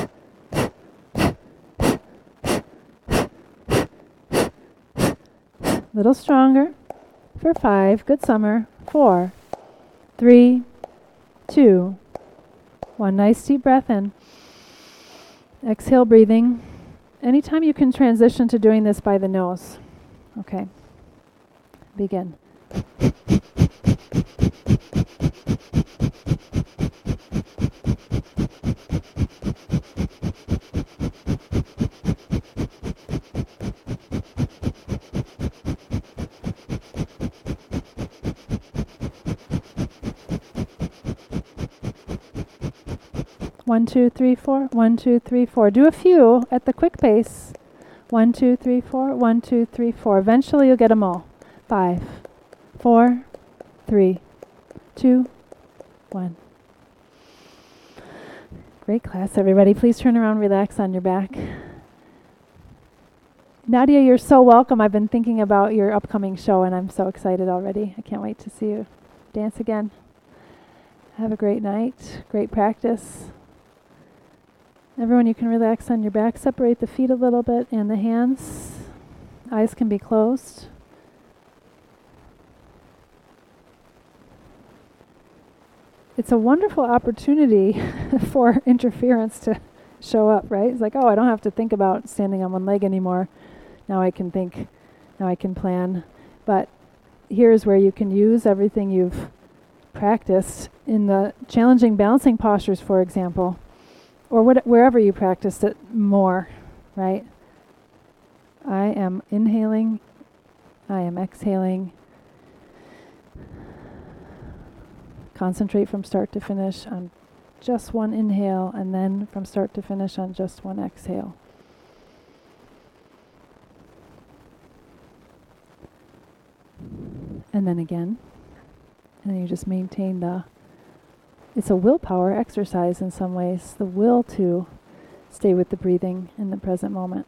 Little stronger. For five, good summer. Four, three, two, one. Nice deep breath in. Exhale, breathing. Anytime you can transition to doing this by the nose. Okay. Begin. One, two, three, four. One, two, three, four. Do a few at the quick pace. One, two, three, four. One, two, three, four. Eventually you'll get them all. Five, four, three, two, one. Great class, everybody. Please turn around, relax on your back. Nadia, you're so welcome. I've been thinking about your upcoming show, and I'm so excited already. I can't wait to see you dance again. Have a great night. Great practice. Everyone, you can relax on your back. Separate the feet a little bit and the hands. Eyes can be closed. It's a wonderful opportunity for interference to show up, right? It's like, oh, I don't have to think about standing on one leg anymore. Now I can think, now I can plan. But here's where you can use everything you've practiced in the challenging balancing postures, for example, or what, wherever you practiced it more, right? I am inhaling, I am exhaling. Concentrate from start to finish on just one inhale, and then from start to finish on just one exhale. And then again. And then you just maintain the, it's a willpower exercise in some ways, the will to stay with the breathing in the present moment.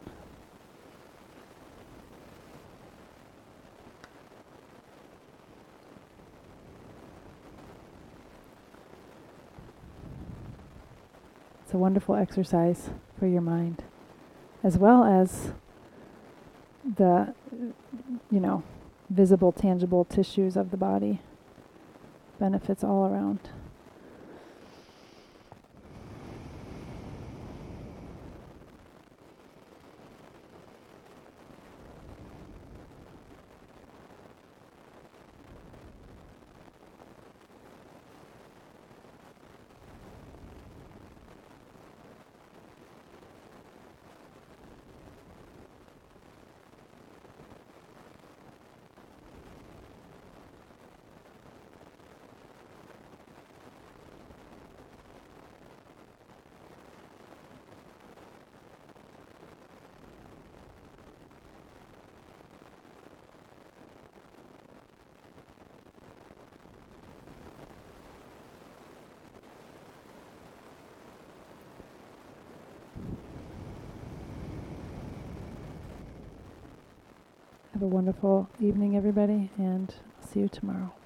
It's a wonderful exercise for your mind, as well as the, you know, visible, tangible tissues of the body. Benefits all around. Have a wonderful evening, everybody, and see you tomorrow.